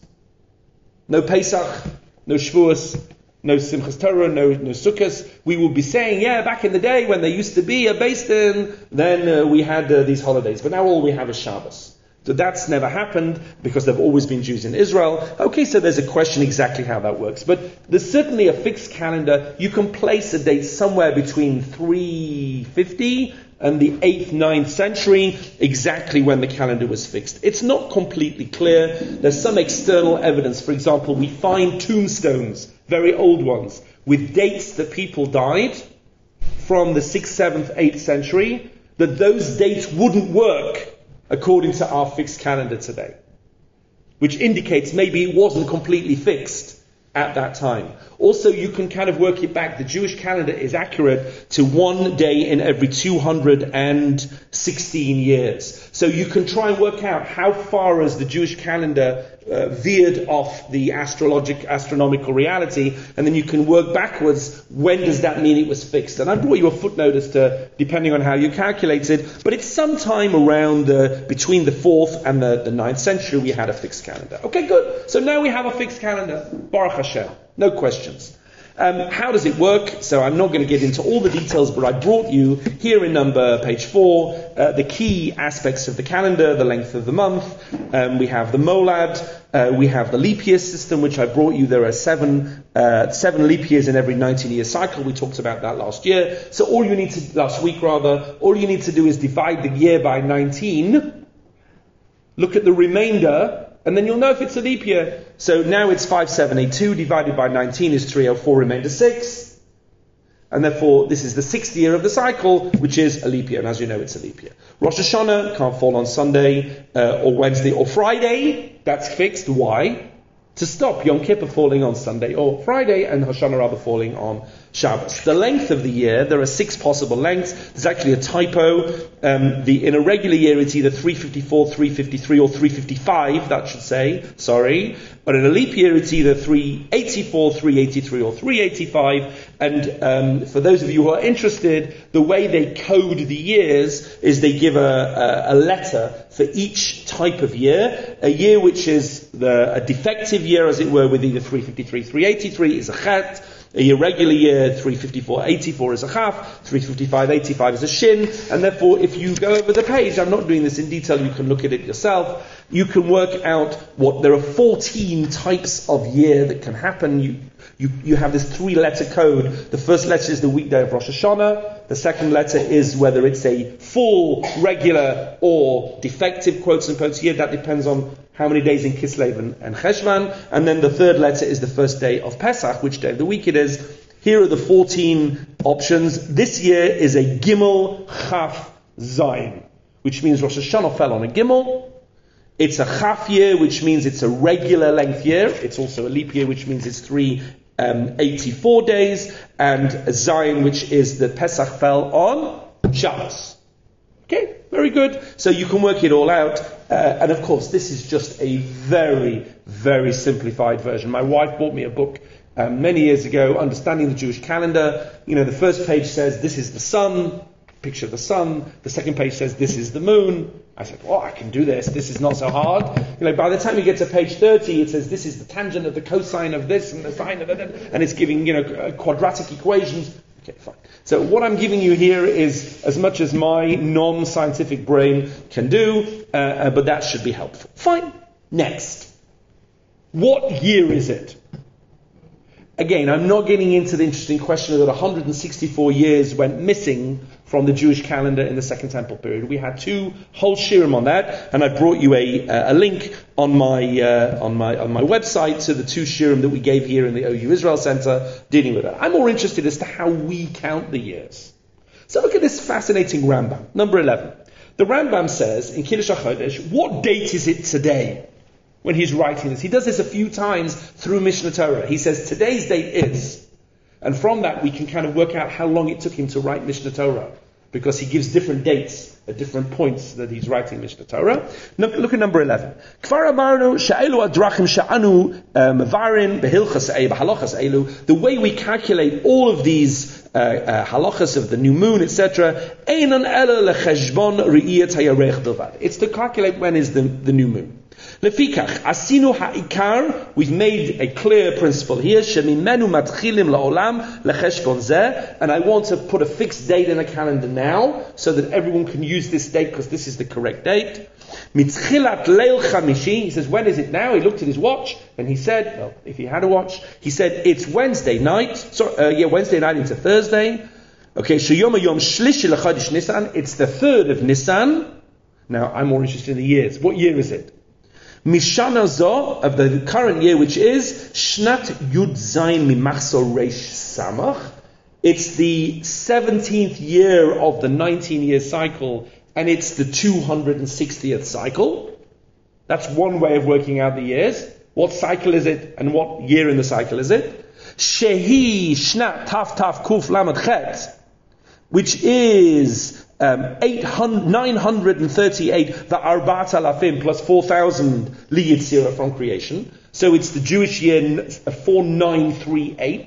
No Pesach, no Shavuos, no Simchas Torah, no, no Sukkot. We would be saying, yeah, back in the day when there used to be a Beis Din, then uh, we had uh, these holidays. But now all we have is Shabbos. So that's never happened because there have always been Jews in Israel. Okay, so there's a question exactly how that works. But there's certainly a fixed calendar. You can place a date somewhere between three fifty and the eighth, ninth century, exactly when the calendar was fixed. It's not completely clear. There's some external evidence. For example, we find tombstones, very old ones, with dates that people died from the sixth, seventh, eighth century, that those dates wouldn't work according to our fixed calendar today, which indicates maybe it wasn't completely fixed at that time. Also, you can kind of work it back. The Jewish calendar is accurate to one day in every two hundred sixteen years. So you can try and work out how far has the Jewish calendar uh, veered off the astrologic, astronomical reality, and then you can work backwards. When does that mean it was fixed? And I brought you a footnote as to, depending on how you calculate it, but it's sometime around the, between the fourth and the, the ninth century we had a fixed calendar. Okay, good. So now we have a fixed calendar. Baruch Hashem. No questions. Um, how does it work? So I'm not going to get into all the details, but I brought you here in number page four uh, the key aspects of the calendar, the length of the month. Um, we have the molad. Uh, we have the leap year system, which I brought you. There are seven uh, seven leap years in every nineteen-year cycle. We talked about that last year. So all you need to last week rather. All you need to do is divide the year by nineteen. Look at the remainder. And then you'll know if it's a leap year. So now it's five seven eight two divided by nineteen is three oh four, remainder six. And therefore, this is the sixth year of the cycle, which is a leap year. And as you know, it's a leap year. Rosh Hashanah can't fall on Sunday uh, or Wednesday or Friday. That's fixed. Why? To stop Yom Kippur falling on Sunday or Friday and Hoshana Rabbah falling on Shabbos. The length of the year, there are six possible lengths. There's actually a typo. Um, the, in a regular year, it's either three fifty-four, three fifty-three, or three fifty-five, that should say. Sorry. But in a leap year, it's either three eighty-four, three eighty-three, or three eighty-five. And um, for those of you who are interested, the way they code the years is they give a, a, a letter for each type of year. A year which is the, a defective year, as it were, with either three fifty-three, three eighty-three is a chet. A irregular year, three fifty-four, eighty-four is a chaf, three fifty-five, eighty-five is a shin, and therefore if you go over the page, I'm not doing this in detail, you can look at it yourself, you can work out what, there are fourteen types of year that can happen. You, you, you have this three letter code. The first letter is the weekday of Rosh Hashanah, the second letter is whether it's a full, regular, or defective, quotes and quotes year, that depends on how many days in Kislev and, and Cheshvan, and then the third letter is the first day of Pesach, which day of the week it is. Here are the fourteen options. This year is a Gimel Chaf Zayin, which means Rosh Hashanah fell on a Gimel. It's a Chaf year, which means it's a regular length year. It's also a leap year, which means it's three um, eighty-four days, and a Zayin, which is the Pesach fell on Shabbos. Okay, very good. So you can work it all out. Uh, and of course, this is just a very, very simplified version. My wife bought me a book um, many years ago, Understanding the Jewish Calendar. You know, the first page says, this is the sun, picture of the sun. The second page says, this is the moon. I said, oh, I can do this. This is not so hard. You know, by the time you get to page thirty, it says, this is the tangent of the cosine of this and the sine of that. And it's giving, you know, quadratic equations. Okay, fine. So what I'm giving you here is as much as my non-scientific brain can do, uh, uh, but that should be helpful. Fine. Next. What year is it? Again, I'm not getting into the interesting question that one hundred sixty-four years went missing from the Jewish calendar in the Second Temple period. We had two whole shirim on that, and I brought you a, a link on my uh, on my on my website to the two shirim that we gave here in the O U Israel Center dealing with that. I'm more interested as to how we count the years. So look at this fascinating Rambam, number eleven. The Rambam says in Kiddush HaChodesh, what date is it today? When he's writing this, he does this a few times through Mishnah Torah. He says today's date is, and from that we can kind of work out how long it took him to write Mishnah Torah, because he gives different dates at different points that he's writing Mishnah Torah. Look, look at number eleven. Kfar amarnu she'elu adrachim she'anu mevarin behilchas ei b'halachas elu. The way we calculate all of these uh, uh, halachas of the new moon, et cetera, einon ela lecheshbon re'iyat hayarech dovad. It's to calculate when is the, the new moon. Lefikach asinu ha'ikar. We've made a clear principle here. Shemimenu matchilim la'olam lecheshbon zeh. And I want to put a fixed date in the calendar now, so that everyone can use this date because this is the correct date. Mitzchilat leil chamishi. He says, when is it now? He looked at his watch and he said, well, if he had a watch, he said, it's Wednesday night. Sorry, uh, yeah, Wednesday night into Thursday. Okay, sheyom yom shlishi lechodesh Nisan. It's the third of Nisan. Now, I'm more interested in the years. What year is it? Mishana zo, of the current year, which is Shnat Yud Zayin Mimachzor Reish Samach. It's the seventeenth year of the nineteen-year cycle, and it's the two hundred sixtieth cycle. That's one way of working out the years. What cycle is it, and what year in the cycle is it? Shehi Shnat Taf Taf Kuf Lamed Chet, which is um, nine hundred thirty-eight, the Arbat Alafim plus four thousand Liyitzira from creation. So it's the Jewish year four nine three eight.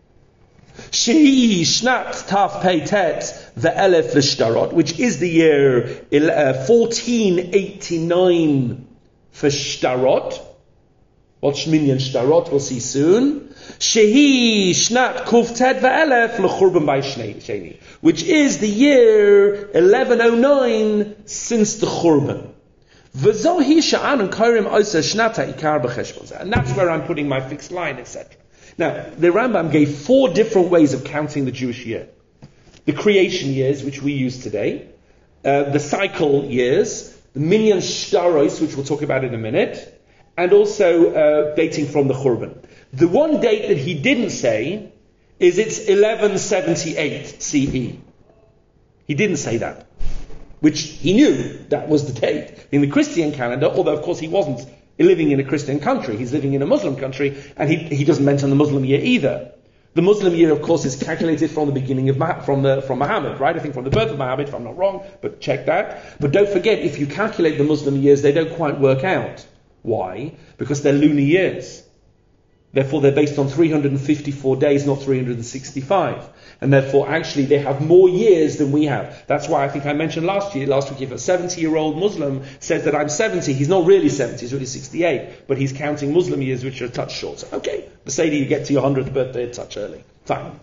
Shehi Shnat Taf Pei Tet the Elef V'Shtarot, which is the year uh, fourteen eighty-nine for Shtarot. What Shminyan Shtarot we'll see soon. Shehi Shnat Kuf Tet V'Elef L'Churban Bay Sheni, which is the year eleven oh nine since the Churban. V'zohi Sha'anu Kairim Osa Shnata Ikar B'Cheshbon. And that's where I'm putting my fixed line, et cetera. Now, the Rambam gave four different ways of counting the Jewish year. The creation years, which we use today, uh, the cycle years, the Minyan Shtaros, which we'll talk about in a minute, and also uh, dating from the Churban. The one date that he didn't say is it's eleven seventy-eight C E. He didn't say that, which he knew that was the date in the Christian calendar, although of course he wasn't living in a Christian country. He's living in a Muslim country, and he, he doesn't mention the Muslim year either. The Muslim year, of course, is calculated from the beginning of from the from Muhammad, right? I think from the birth of Muhammad, if I'm not wrong, but check that. But don't forget, if you calculate the Muslim years, they don't quite work out. Why? Because they're lunar years. Therefore, they're based on three hundred fifty-four days, not three hundred sixty-five. And therefore, actually, they have more years than we have. That's why I think I mentioned last year, last week, if a seventy-year-old Muslim says that I'm seventy, he's not really seventy, he's really sixty-eight, but he's counting Muslim years, which are a touch short. So, okay, say you get to your hundredth birthday a touch early. Fine.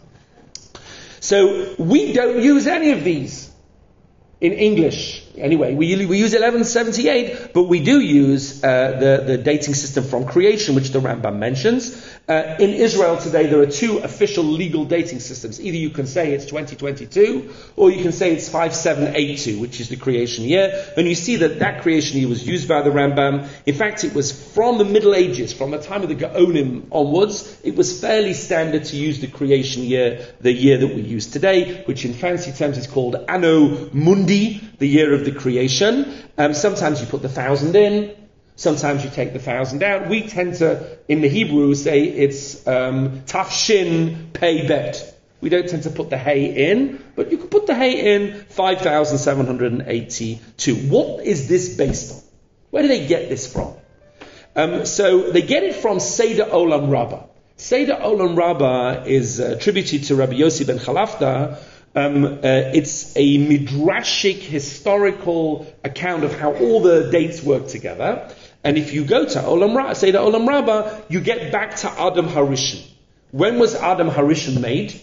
So, we don't use any of these in English. Anyway, we, we use eleven seventy-eight, but we do use uh, the, the dating system from creation, which the Rambam mentions. Uh, in Israel today, there are two official legal dating systems. Either you can say it's twenty twenty-two, or you can say it's five seven eight two, which is the creation year. And you see that that creation year was used by the Rambam. In fact, it was from the Middle Ages, from the time of the Gaonim onwards, it was fairly standard to use the creation year, the year that we use today, which in fancy terms is called Anno Mundi, the year of the creation. Um, sometimes you put the thousand in, sometimes you take the thousand out. We tend to, in the Hebrew, say it's um, Tafshin Pei Bet. We don't tend to put the hay in, but you can put the hay in five thousand seven hundred eighty-two. What is this based on? Where do they get this from? Um, so they get it from Seder Olam Rabbah. Seder Olam Rabbah is attributed to Rabbi Yossi ben Chalafta. Um, uh, it's a midrashic historical account of how all the dates work together. And if you go to Olam Rabbah, Seder Olam Rabbah, you get back to Adam Harishon. When was Adam Harishon made?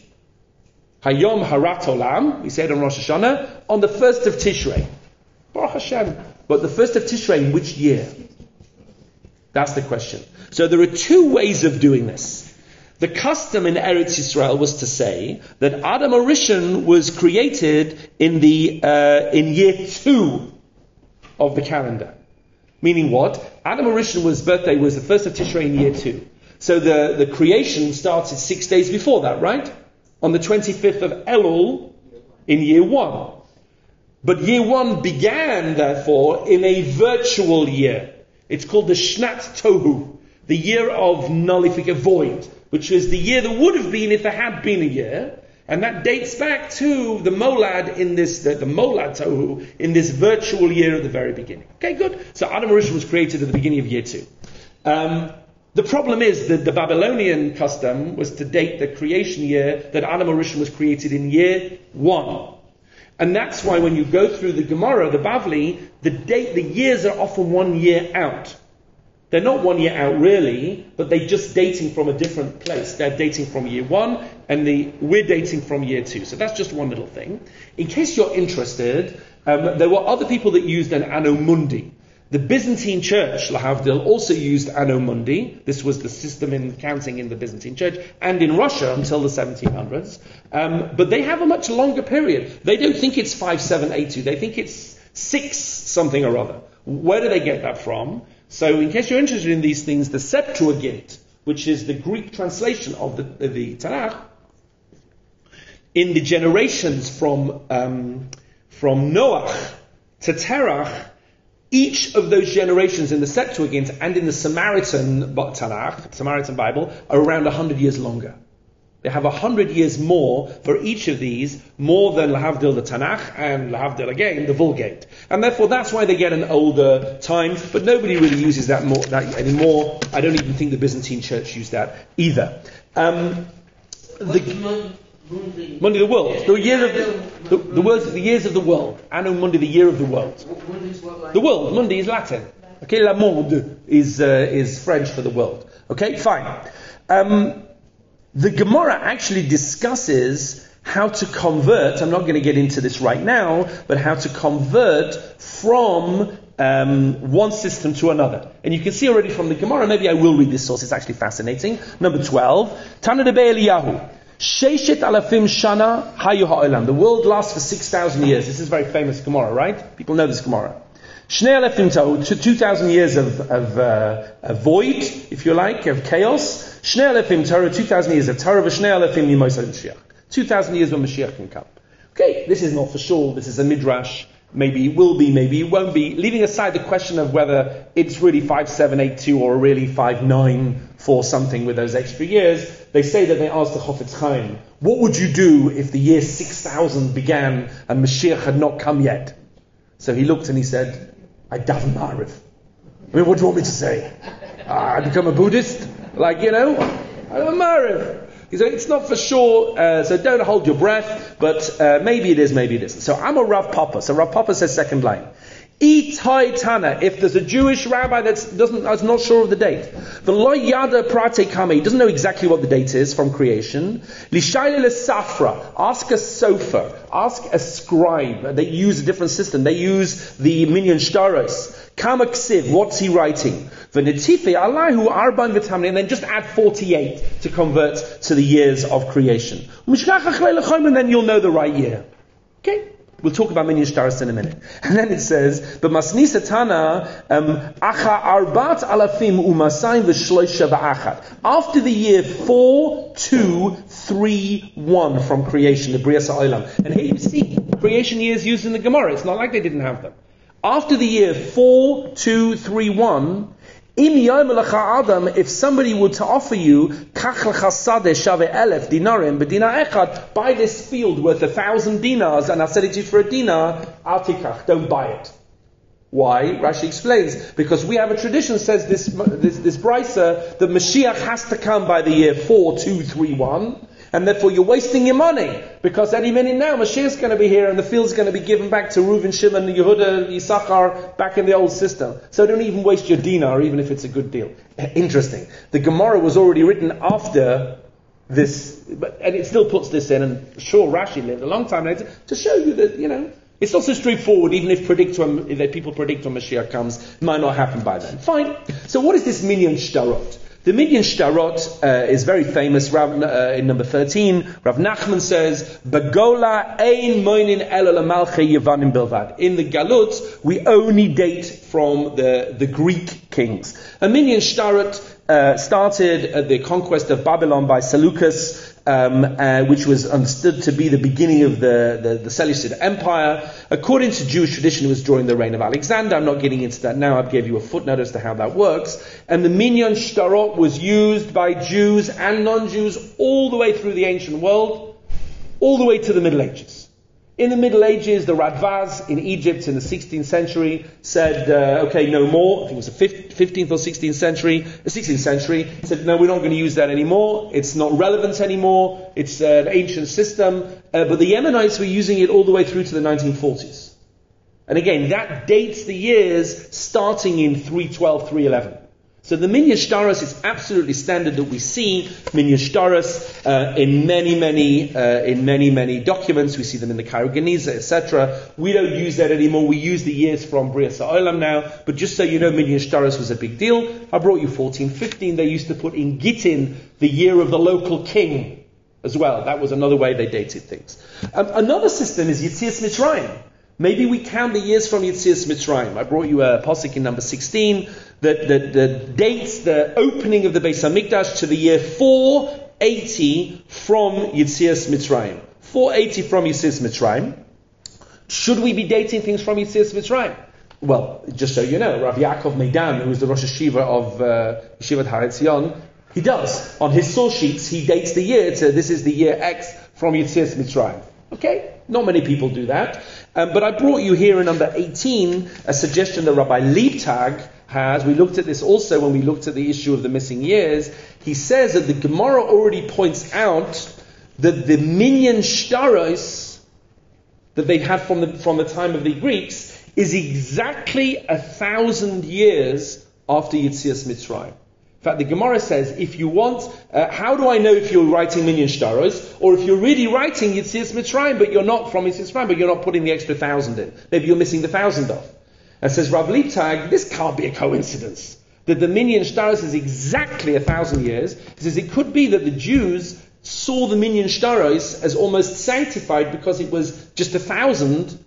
Hayom Harat Olam, we said on Rosh Hashanah, on the first of Tishrei. Baruch Hashem. But the first of Tishrei in which year? That's the question. So there are two ways of doing this. The custom in Eretz Yisrael was to say that Adam Harishon was created in the uh, in year two of the calendar. Meaning what? Adam Harishon's birthday was the first of Tishrei in year two. So the, the creation started six days before that, right? On the twenty-fifth of Elul in year one. But year one began, therefore, in a virtual year. It's called the Shnat Tohu, the year of nullification, void, which is the year that would have been if there had been a year. And that dates back to the Molad in this, the, the Molad Tohu, in this virtual year at the very beginning. Okay, good. So Adam Harishon was created at the beginning of year two. Um, the problem is that the Babylonian custom was to date the creation year that Adam Harishon was created in year one. And that's why when you go through the Gemara, the Bavli, the date, the years are often one year out. They're not one year out really, but they're just dating from a different place. They're dating from year one, and the, we're dating from year two. So that's just one little thing. In case you're interested, um, there were other people that used an Anno Mundi. The Byzantine Church, lahavdil, also used Anno Mundi. This was the system in counting in the Byzantine Church and in Russia until the seventeen hundreds. Um, but they have a much longer period. They don't think it's five seven eight two. They think it's six something or other. Where do they get that from? So in case you're interested in these things, the Septuagint, which is the Greek translation of the, of the Tanakh, in the generations from um, from Noach to Terach, each of those generations in the Septuagint and in the Samaritan Tanakh, Samaritan Bible, are around one hundred years longer. They have one hundred years more for each of these, more than Lahavdil the Tanakh and Lahavdil again, the Vulgate. And therefore that's why they get an older time, but nobody really uses that, more, that anymore. I don't even think the Byzantine Church used that either. Um, the, Mundi, Mundi the world, the year of the, the, the words, the years of the world. Anno Mundi, the year of the world. The world. Mundi is Latin. Okay, la monde is uh, is French for the world. Okay, fine. Um, the Gemara actually discusses how to convert. I'm not going to get into this right now, but how to convert from um, one system to another. And you can see already from the Gemara. Maybe I will read this source. It's actually fascinating. Number twelve. Tana de Eliyahu. Sheishet alafim shana hayu ha'olam. The world lasts for six thousand years. This is a very famous Gemara, right? People know this Gemara. Shnei alafim tahu, two thousand years of, of uh, a void, if you like, of chaos. Shnei alafim tahu, two thousand years of Torah. Shnei alafim yimos Mashiach. Two thousand years when Mashiach can come. Okay, this is not for sure. This is a midrash. Maybe it will be, maybe it won't be. Leaving aside the question of whether it's really five seven eight two or really five nine four something with those extra years, they say that they asked the Chofetz Chaim, what would you do if the year six thousand began and Mashiach had not come yet? So he looked and he said, I daven Ma'ariv. I mean, what do you want me to say? Uh, I become a Buddhist? Like, you know, I'm a Ma'ariv. He said, it's not for sure, uh, so don't hold your breath, but uh, maybe it is, maybe it isn't. So I'm a Rav Papa. So Rav Papa says second line. Itai Tana, if there's a Jewish rabbi that doesn't, that's not sure of the date. The lo yada prate kame, he doesn't know exactly what the date is from creation. Lishayle safra, ask a sofer, ask a scribe. They use a different system. They use the minyan shtaros. Kama ksiv, what's he writing? V'netife Allahu arban v'tamni, and then just add forty-eight to convert to the years of creation. And then you'll know the right year. Okay? We'll talk about minyan shtaros in a minute. And then it says, but masnisa tana acha arbat alafim umasayim v'shloisha v'achad. After the year four, two, three, one from creation, the Brias Ha'olam. And here you see creation years used in the Gemara. It's not like they didn't have them. After the year four, two, three, one, if somebody were to offer you buy this field worth a thousand dinars and I'll sell it to you for a dinar, atikach, don't buy it. Why? Rashi explains, because we have a tradition says this this this brisa that Mashiach has to come by the year four, two, three, one, and therefore you're wasting your money, because any minute now Mashiach's going to be here and the field's going to be given back to Reuven, Shimon, Yehuda, Yisachar, back in the old system. So don't even waste your dinar, even if it's a good deal. Interesting. The Gemara was already written after this, but, and it still puts this in, and sure Rashi lived a long time later to show you that, you know, it's not so straightforward, even if predict when, if people predict when Mashiach comes, it might not happen by then. Fine. So what is this minyan shtarot? The minyan shtarot uh, is very famous. Rav, uh, in number thirteen, Rav Nachman says, "Bagola ein moinin elo lamalchei Yevanim bilvad." In the Galut, we only date from the the Greek kings. A minyan shtarot uh, started at the conquest of Babylon by Seleucus. Um, uh, which was understood to be the beginning of the, the, the Seleucid Empire. According to Jewish tradition, it was during the reign of Alexander. I'm not getting into that now. I've gave you a footnote as to how that works. And the minyan shtarot was used by Jews and non-Jews all the way through the ancient world, all the way to the Middle Ages. In the Middle Ages, the Radvaz in Egypt in the sixteenth century said, uh, okay, no more. I think it was the fifteenth or sixteenth century. The sixteenth century said, no, we're not going to use that anymore. It's not relevant anymore. It's uh, an ancient system. Uh, but the Yemenites were using it all the way through to the nineteen forties. And again, that dates the years starting in three twelve, three eleven. So the Minyan Shtaros is absolutely standard that we see Minyan Shtaros uh, in many, many, uh, in many, many documents. We see them in the Cairo Geniza, et cetera. We don't use that anymore. We use the years from Brias HaOlam now. But just so you know, Minyan Shtaros was a big deal. I brought you fourteen fifteen. They used to put in Gittin the year of the local king as well. That was another way they dated things. Um, another system is Yetzias Mitzrayim. Maybe we count the years from Yetzias Mitzrayim. I brought you a posik in number sixteen that, that, that dates the opening of the Beis Hamikdash to the year four eighty from Yetzias Mitzrayim. four eighty from Yetzias Mitzrayim. Should we be dating things from Yetzias Mitzrayim? Well, just so you know, Rav Yaakov Meidan, who is the Rosh Hashiva of uh, Yeshivat Har Etzion, he does. On his source sheets, he dates the year to, this is the year X from Yetzias Mitzrayim. Okay? Not many people do that. Um, but I brought you here in number eighteen a suggestion that Rabbi Liebtag has. We looked at this also when we looked at the issue of the missing years. He says that the Gemara already points out that the Minyan Shtaros that they had from the, from the time of the Greeks is exactly a thousand years after Yetzias Mitzrayim. In fact, the Gemara says, if you want, uh, how do I know if you're writing Minyan Shtaros, or if you're really writing Yetzias Mitzrayim, but you're not from Yetzias Mitzrayim, but you're not putting the extra thousand in? Maybe you're missing the thousand off. And says Rav Liebtag, this can't be a coincidence. That the Minyan Shtaros is exactly a thousand years. He says it could be that the Jews saw the Minyan Shtaros as almost sanctified because it was just a thousand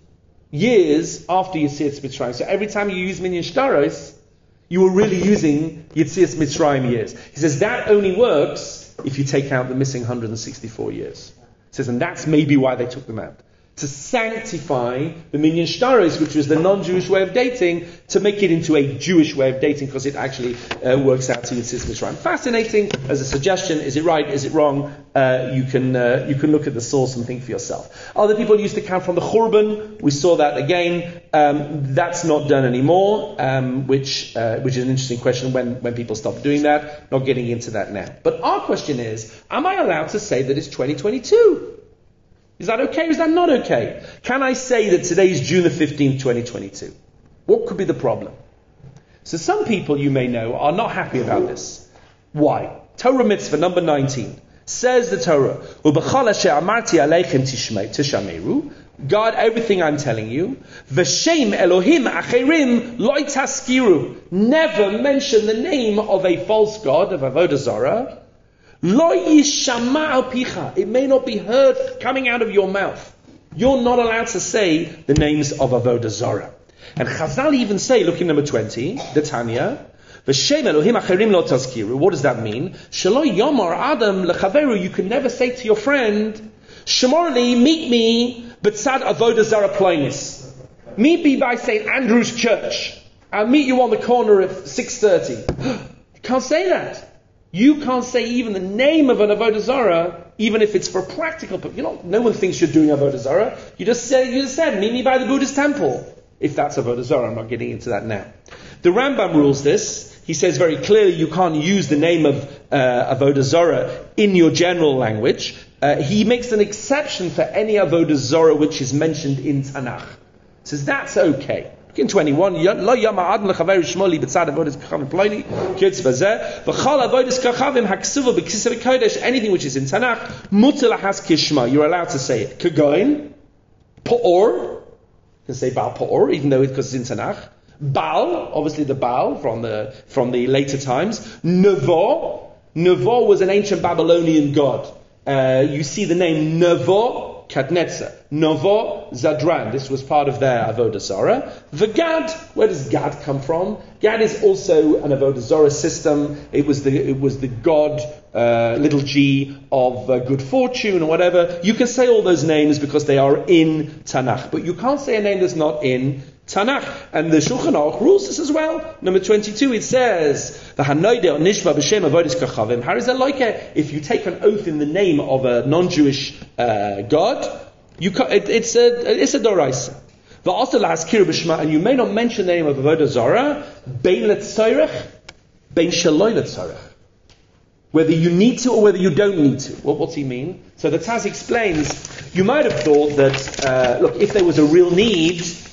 years after Yetzias Mitzrayim. So every time you use Minyan Shtaros, you were really using Yetzias Mitzrayim years. He says that only works if you take out the missing one hundred sixty-four years. He says, and that's maybe why they took them out. To sanctify the Minyan Shtaros, which was the non-Jewish way of dating, to make it into a Jewish way of dating, because it actually uh, works out to Yetzias Mitzrayim. Fascinating as a suggestion. Is it right? Is it wrong? Uh, you can uh, you can look at the source and think for yourself. Other people used to count from the Churban. We saw that again. Um, that's not done anymore, um, which uh, which is an interesting question when, when people stop doing that. Not getting into that now. But our question is, am I allowed to say that it's twenty twenty-two? Is that okay or is that not okay? Can I say that today is June the fifteenth, twenty twenty-two? What could be the problem? So some people, you may know, are not happy about this. Why? Torah mitzvah number nineteen. Says the Torah, "Ubechol asher amarti aleichem tishameru." God, everything I'm telling you, v'shem Elohim acherim lo taskiru. Never mention the name of a false god, of avodah zarah. Lo yishama al picha. It may not be heard coming out of your mouth. You're not allowed to say the names of avodah zarah. And Chazal even say, look in number twenty, the Tanya, V'shem Elohim acherim lo tazkiru. What does that mean? Shelo yomar adam lechaveru. You can never say to your friend, Shemor li, meet me, b'tzad avodah zarah ploinis. Meet me by Saint Andrew's Church. I'll meet you on the corner at six thirty. You can't say that. You can't say even the name of an avodah zarah, even if it's for practical purpose. You know, no one thinks you're doing avodah zarah. You just say, you just said, meet me by the Buddhist temple. If that's avodah zarah, I'm not getting into that now. The Rambam rules this. He says very clearly you can't use the name of uh, avodah zarah in your general language. Uh, he makes an exception for any avodah zarah which is mentioned in Tanakh. He says that's okay. Look in twenty-one. Lo yama adam lechaver shmoli b'tzad avodas kachavim ploini kitz v'zeh v'chal avodas kachavim haksuva b'kisei v'kodesh. Anything which is in Tanakh, mutar lahas kishma. You're allowed to say it. Kagoin, Pa'or. You can say Baal Pa'or, even though because it's in Tanakh. Baal, obviously the Baal from the from the later times. Nevo, Nevo was an ancient Babylonian god. Uh, you see the name Nevo Kadnetzer, Nevo Zadran. This was part of their avodah zarah. The Gad, where does Gad come from? Gad is also an avodah zarah system. It was the it was the god uh, little g of uh, good fortune or whatever. You can say all those names because they are in Tanakh, but you can't say a name that's not in Tanakh. And the Shulchan Aruch rules this as well. Number twenty-two, it says, "The Hanoide Nishva b'Shem Avodas Kachavim." How is that like it? If you take an oath in the name of a non-Jewish uh, god, you can, it, it's a it's a doraisa. V'asel la'askir b'Shema, and you may not mention the name of avodah zarah bein letzorech, bein shaloi letzorech. Whether you need to or whether you don't need to. What, what's he mean? So the Taz explains, you might have thought that, uh, look, if there was a real need,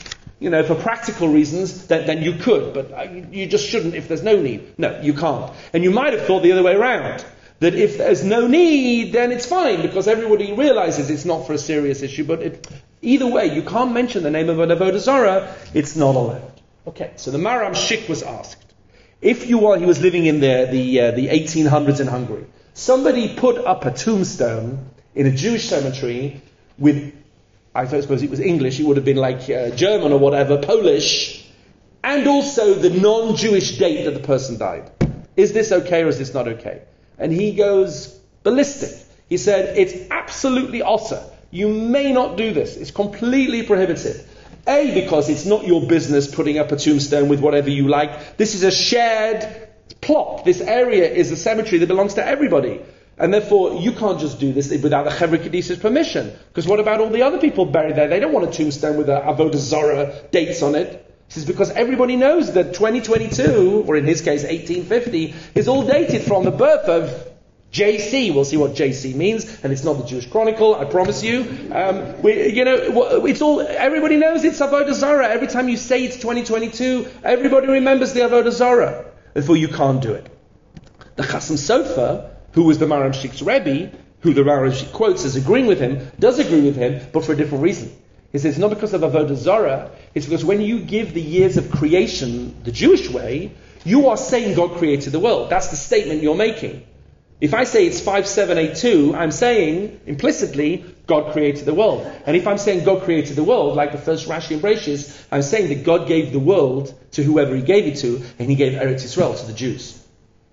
you know, for practical reasons, then, then you could, but you just shouldn't if there's no need. No, you can't. And you might have thought the other way around, that if there's no need, then it's fine, because everybody realizes it's not for a serious issue, but it, either way, you can't mention the name of an Avodah Zarah, it's not allowed. Okay, so the Maram Shik was asked, if you while he was living in the, the, uh, the eighteen hundreds in Hungary, somebody put up a tombstone in a Jewish cemetery with, I suppose it was English, it would have been like uh, German or whatever, Polish, and also the non-Jewish date that the person died. Is this okay or is this not okay? And he goes ballistic. He said, it's absolutely osser. You may not do this. It's completely prohibited. A, because it's not your business putting up a tombstone with whatever you like. This is a shared plot. This area is a cemetery that belongs to everybody. And therefore, you can't just do this without the Chevra Kadisha's permission. Because what about all the other people buried there? They don't want a tombstone with a Avodah Zarah dates on it. This is because everybody knows that twenty twenty-two, or in his case eighteen fifty, is all dated from the birth of J C. We'll see what J C means, and it's not the Jewish Chronicle, I promise you. Um, we, you know, it's all. Everybody knows it's Avodah Zarah. Every time you say it's twenty twenty-two, everybody remembers the Avodah Zarah. Therefore, you can't do it. The Chasam Sofer, who was the Maram Shik's Rebbe, who the Maram Shik quotes as agreeing with him, does agree with him, but for a different reason. He says it's not because of Avodah Zarah, it's because when you give the years of creation the Jewish way, you are saying God created the world. That's the statement you're making. If I say it's five seven eight two, I'm saying, implicitly, God created the world. And if I'm saying God created the world, like the first Rashi and Bereshis, I'm saying that God gave the world to whoever He gave it to, and He gave Eretz Yisrael to the Jews.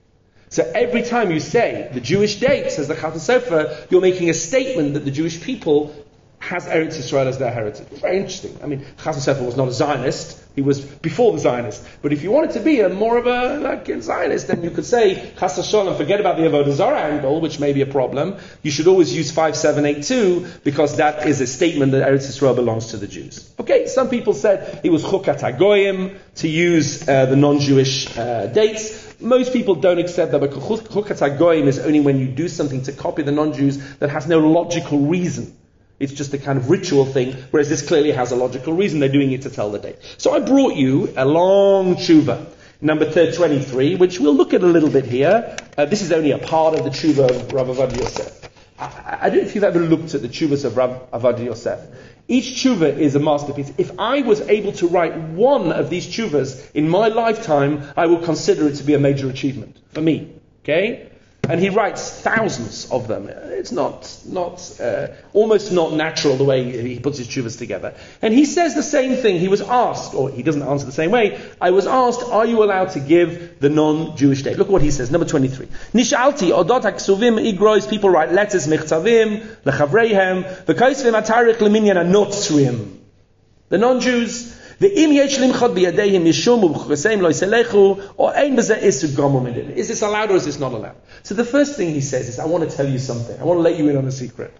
So every time you say the Jewish date, says the Chatan Sofer, you're making a statement that the Jewish people has Eretz Yisrael as their heritage. Very interesting. I mean, Chasam Sofer was not a Zionist. He was before the Zionist. But if you wanted to be a more of a like, a Zionist, then you could say, Chas Shalom, forget about the Avodah Zarah angle, which may be a problem. You should always use five seven eight two, because that is a statement that Eretz Yisrael belongs to the Jews. Okay, some people said it was Chukat HaGoyim, to use uh, the non-Jewish uh, dates. Most people don't accept that, because Chukat HaGoyim is only when you do something to copy the non-Jews that has no logical reason. It's just a kind of ritual thing, whereas this clearly has a logical reason. They're doing it to tell the date. So I brought you a long tshuva, number twenty-three, which we'll look at a little bit here. Uh, this is only a part of the tshuva of Rav Avodia Yosef. I, I don't know if you've ever looked at the tshuvas of Rav Avodia Yosef. Each tshuva is a masterpiece. If I was able to write one of these tshuvas in my lifetime, I would consider it to be a major achievement for me. Okay? And he writes thousands of them. It's not, not, uh, almost not natural the way he puts his tshuvas together. And he says the same thing. He was asked, or he doesn't answer the same way. I was asked, are you allowed to give the non-Jewish date? Look what he says, number twenty-three. Nishalti odot haksuvim igrois. People write letters michtavim lechavreihem v'kaisvim atarich leminyan anotzrim. The non-Jews. The im yesh limchot biyadehim yishum u'b'chuseim lo yiselechu or ein b'zeh isur gomor midin. Is this allowed or is this not allowed? So the first thing he says is, I want to tell you something. I want to let you in on a secret.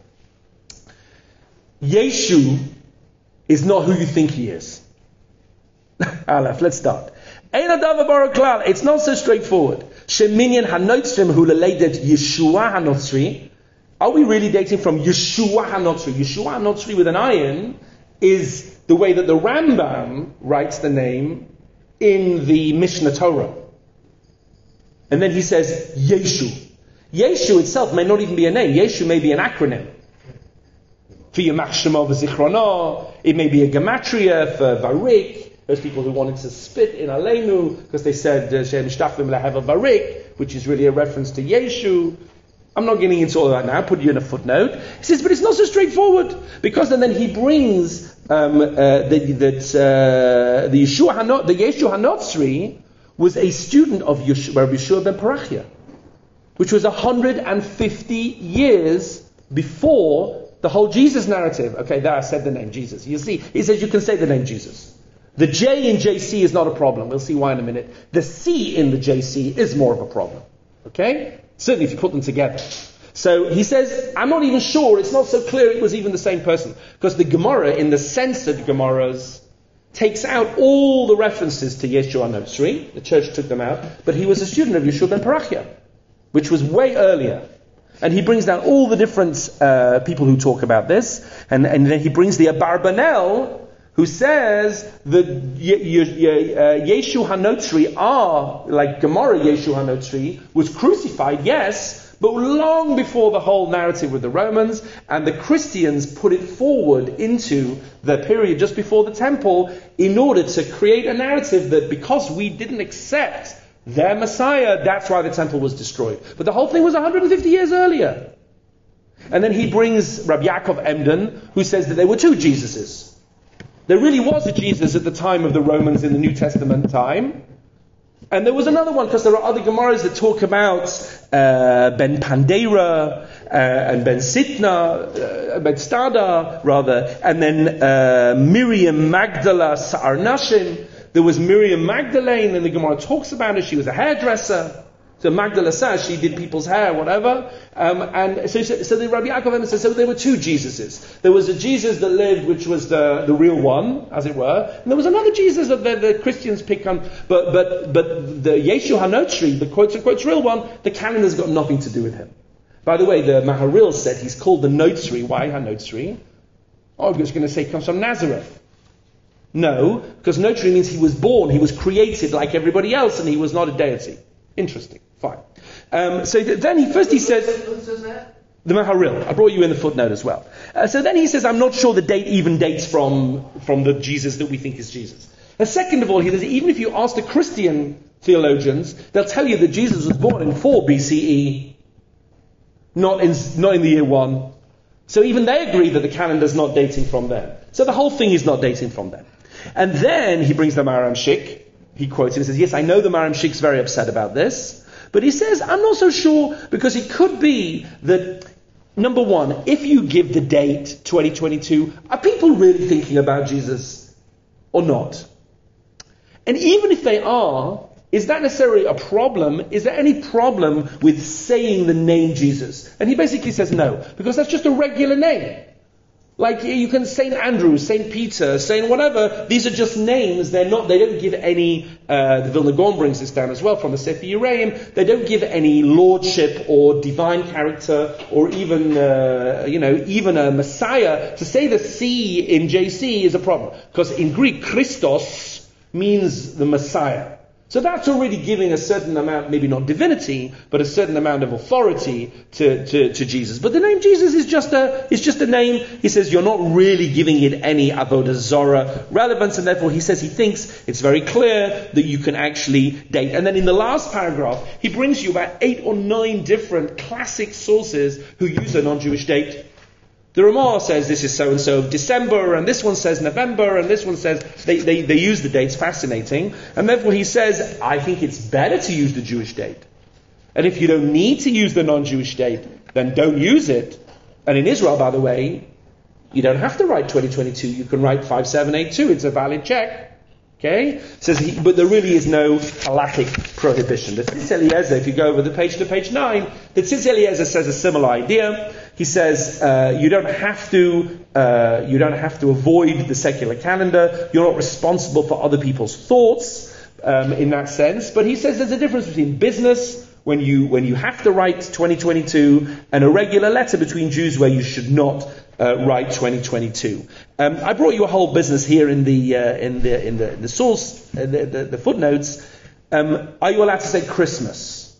Yeshu is not who you think he is. Aleph, let's start. Ein adav bar klal. It's not so straightforward. Sheminyan hanotzrim hu leleidet Yeshua hanotzri. Are we really dating from Yeshua hanotzri? Yeshua hanotzri with an iron is the way that the Rambam writes the name in the Mishnah Torah. And then he says, Yeshu. Yeshu itself may not even be a name. Yeshu may be an acronym. For Yamach Shemo v'Zichrono, it may be a gematria for Varik. Those people who wanted to spit in Aleinu, because they said, Shem Shtafim Lehever Varik, which is really a reference to Yeshu. I'm not getting into all of that now, I'll put you in a footnote. He says, but it's not so straightforward. Because and then he brings um, uh, the, that uh, the Yeshua Hanot, the Yeshua Hanotzri was a student of Yeshua, Rabbi Yeshua ben Parachia, which was one hundred fifty years before the whole Jesus narrative. Okay, there I said the name Jesus. You see, he says you can say the name Jesus. The J in J C is not a problem. We'll see why in a minute. The C in the J C is more of a problem. Okay? Certainly if you put them together. So he says, I'm not even sure, it's not so clear it was even the same person. Because the Gemara, in the censored Gemaras, takes out all the references to Yeshua Notzri. The church took them out. But he was a student of Yeshua ben Parachia, which was way earlier. And he brings down all the different uh, people who talk about this. And, and then he brings the Abarbanel, who says that Yeshu HaNotzri are, like Gemara Yeshu HaNotzri, was crucified, yes, but long before the whole narrative with the Romans, and the Christians put it forward into the period just before the temple in order to create a narrative that because we didn't accept their Messiah, that's why the temple was destroyed. But the whole thing was one hundred fifty years earlier. And then he brings Rabbi Yaakov Emden, who says that there were two Jesuses. There really was a Jesus at the time of the Romans in the New Testament time. And there was another one, because there are other Gemaras that talk about uh, Ben Pandera uh, and Ben Sitna, uh, Ben Stada, rather, and then uh, Miriam Magdala Sa'ar Nashim. There was Miriam Magdalene, and the Gemara talks about her. She was a hairdresser. So Magdala says she did people's hair, whatever. Um, and so, so the Rabbi Yaakov says, so there were two Jesuses. There was a Jesus that lived, which was the, the real one, as it were. And there was another Jesus that the, the Christians pick on. But but but the Yeshu HaNotzri, the quote-unquote real one, the calendar's got nothing to do with him. By the way, the Maharil said he's called the Notzri. Why HaNotzri? Oh, I was going to say he comes from Nazareth. No, because Notzri means he was born, he was created like everybody else, and he was not a deity. Interesting. Fine. Um, so th- then he first he says, Who says that? The Maharil. I brought you in the footnote as well. Uh, so then he says, I'm not sure the date even dates from, from the Jesus that we think is Jesus. And second of all, he says, even if you ask the Christian theologians, they'll tell you that Jesus was born in four B C E, not in, not in the year one. So even they agree that the calendar's not dating from then. So the whole thing is not dating from then. And then he brings the Maharam Shik. He quotes him and says, yes, I know the Maharam Shik's very upset about this. But he says, I'm not so sure, because it could be that, number one, if you give the date twenty twenty-two, are people really thinking about Jesus or not? And even if they are, is that necessarily a problem? Is there any problem with saying the name Jesus? And he basically says no, because that's just a regular name. Like you can Saint Andrew, Saint Peter, Saint whatever. These are just names. They're not. They don't give any. Uh, the Vilna Gaon brings this down as well from the Sefer Yereim. They don't give any lordship or divine character, or even uh, you know even a Messiah. To say the C in J C is a problem, because in Greek Christos means the Messiah. So that's already giving a certain amount, maybe not divinity, but a certain amount of authority to, to, to Jesus. But the name Jesus is just a is just a name. He says you're not really giving it any avodah zarah relevance, and therefore he says he thinks it's very clear that you can actually date. And then in the last paragraph, he brings you about eight or nine different classic sources who use a non-Jewish date. The Ramah says this is so-and-so of December, and this one says November, and this one says, they, they, they use the dates, fascinating. And therefore he says, I think it's better to use the Jewish date. And if you don't need to use the non-Jewish date, then don't use it. And in Israel, by the way, you don't have to write twenty twenty-two, you can write five seven eight two, it's a valid check. Okay? Says he, but there really is no halakhic prohibition. The Tzitz Eliezer, if you go over the page to page nine, the Tzitz Eliezer says a similar idea. He says uh, you don't have to uh, you don't have to avoid the secular calendar. You're not responsible for other people's thoughts um, in that sense. But he says there's a difference between business, when you when you have to write twenty twenty-two, and a regular letter between Jews where you should not uh, write twenty twenty-two. Um, I brought you a whole business here in the uh, in the in the, the source, uh, the, the, the footnotes. Um, are you allowed to say Christmas?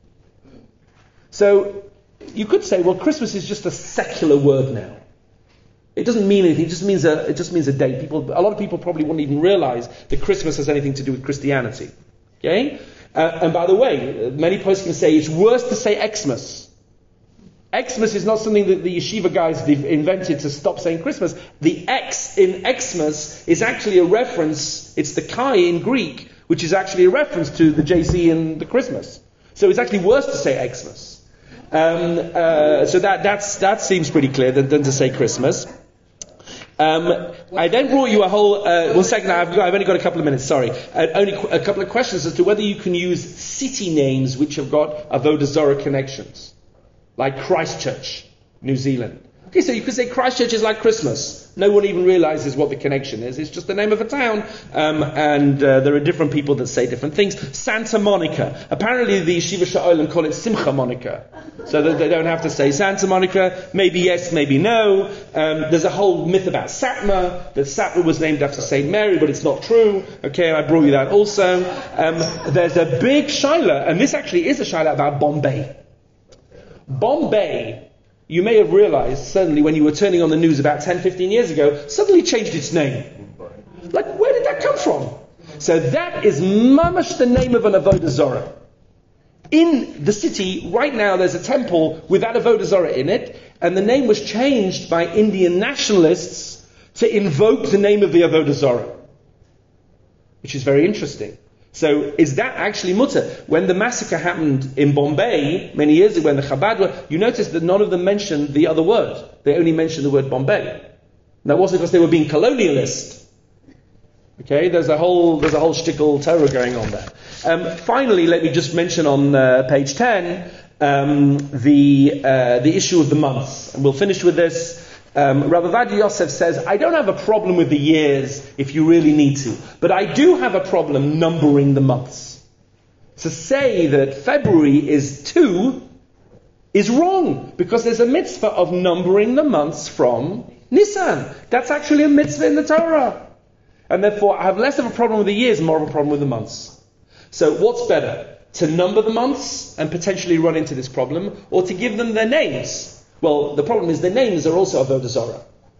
So you could say, well, Christmas is just a secular word now. It doesn't mean anything. It just means a it just means a date. People, a lot of people probably wouldn't even realize that Christmas has anything to do with Christianity. Okay. Uh, and by the way, many posts can say it's worse to say Xmas. Xmas is not something that the yeshiva guys invented to stop saying Christmas. The X in Xmas is actually a reference, it's the Chi in Greek, which is actually a reference to the J C and the Christmas. So it's actually worse to say Xmas. Um, uh, so that that's, that seems pretty clear than, than to say Christmas. Um, I then brought you a whole, uh, one second, I've, got, I've only got a couple of minutes, sorry. Uh, only qu- a couple of questions as to whether you can use city names which have got Avodah Zarah connections. Like Christchurch, New Zealand. Okay, so you could say Christchurch is like Christmas. No one even realizes what the connection is. It's just the name of a town, um, and uh, there are different people that say different things. Santa Monica. Apparently the Yeshiva Sha'olim call it Simcha Monica, so that they don't have to say Santa Monica. Maybe yes, maybe no. Um, there's a whole myth about Satmar, that Satmar was named after Saint Mary, but it's not true. Okay, I brought you that also. Um, there's a big shaila, and this actually is a shaila about Bombay. Bombay, you may have realized, certainly when you were turning on the news about ten, fifteen years ago, suddenly changed its name. Like, where did that come from? So that is mamash the name of an Avodah Zorah. In the city, right now, there's a temple with that Avodah Zorah in it, and the name was changed by Indian nationalists to invoke the name of the Avodah Zorah. Which is very interesting. So is that actually mutter? When the massacre happened in Bombay many years ago, when the Chabad were, you notice that none of them mentioned the other word. They only mentioned the word Bombay. And that wasn't because they were being colonialist. Okay, there's a whole there's a whole shtickle Torah going on there. Um, finally, let me just mention on uh, page ten um, the uh, the issue of the months, and we'll finish with this. Um, Rav Ovadia Yosef says, I don't have a problem with the years if you really need to, but I do have a problem numbering the months. To say that February is two is wrong, because there's a mitzvah of numbering the months from Nisan. That's actually a mitzvah in the Torah. And therefore, I have less of a problem with the years, more of a problem with the months. So what's better? To number the months and potentially run into this problem, or to give them their names? Well, the problem is the names are also Avodah Zorah,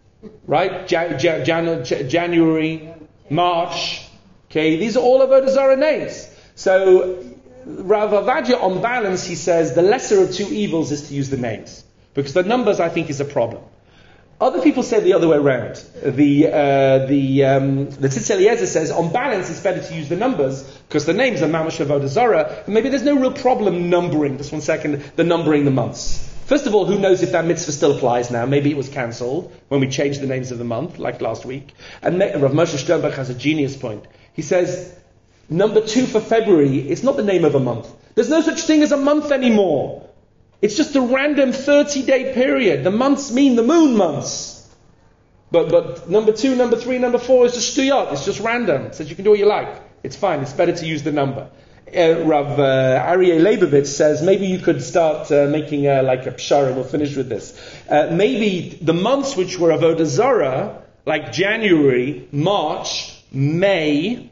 right? Jan- Jan- Jan- January, March, okay, these are all Avodah Zorah names. So, Rav Ovadia, on balance, he says the lesser of two evils is to use the names, because the numbers, I think, is a problem. Other people say the other way around. The uh, the um, the Tzitz Eliezer says, on balance, it's better to use the numbers because the names are Mamash Avodah Zorah, and maybe there's no real problem numbering. Just one second, the numbering the months. First of all, who knows if that mitzvah still applies now? Maybe it was cancelled when we changed the names of the month, like last week. And Rav Moshe Sternberg has a genius point. He says, number two for February, it's not the name of a month. There's no such thing as a month anymore. It's just a random thirty-day period. The months mean the moon months. But but number two, number three, number four is just shtuyot. It's just random. It says you can do what you like. It's fine. It's better to use the number. Uh, Rav uh, Aryeh Leibovitz says maybe you could start uh, making uh, like a pshara. We'll finish with this. Uh, maybe the months which were Avodah Zarah, like January, March, May,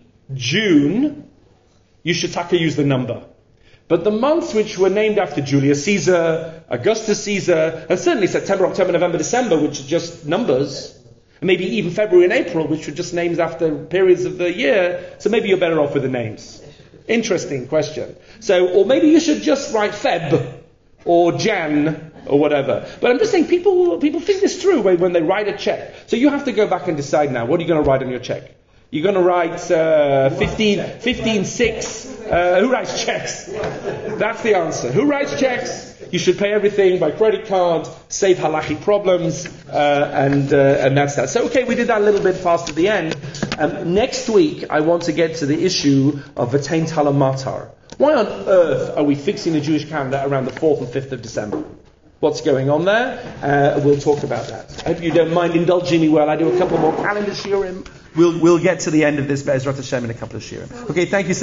June, you should taka use the number. But the months which were named after Julius Caesar, Augustus Caesar, and certainly September, October, November, December, which are just numbers, and maybe even February and April, which were just names after periods of the year, so maybe you're better off with the names. Interesting question. So, or maybe you should just write Feb, or Jan, or whatever. But I'm just saying, people people think this through when, when they write a check. So you have to go back and decide now, what are you going to write on your check? You're going to write uh, fifteen six. Uh, who writes checks? That's the answer. Who writes checks? You should pay everything by credit card, save halachic problems, uh, and uh, and that's that. So, okay, we did that a little bit fast at the end. Um, next week, I want to get to the issue of Vatein Talamatar. Why on earth are we fixing the Jewish calendar around the fourth and fifth of December? What's going on there? Uh, we'll talk about that. I hope you don't mind indulging me while I do a couple more calendar shiurim. We'll we'll get to the end of this Be'ezrat Hashem in a couple of shiurim. Okay, thank you so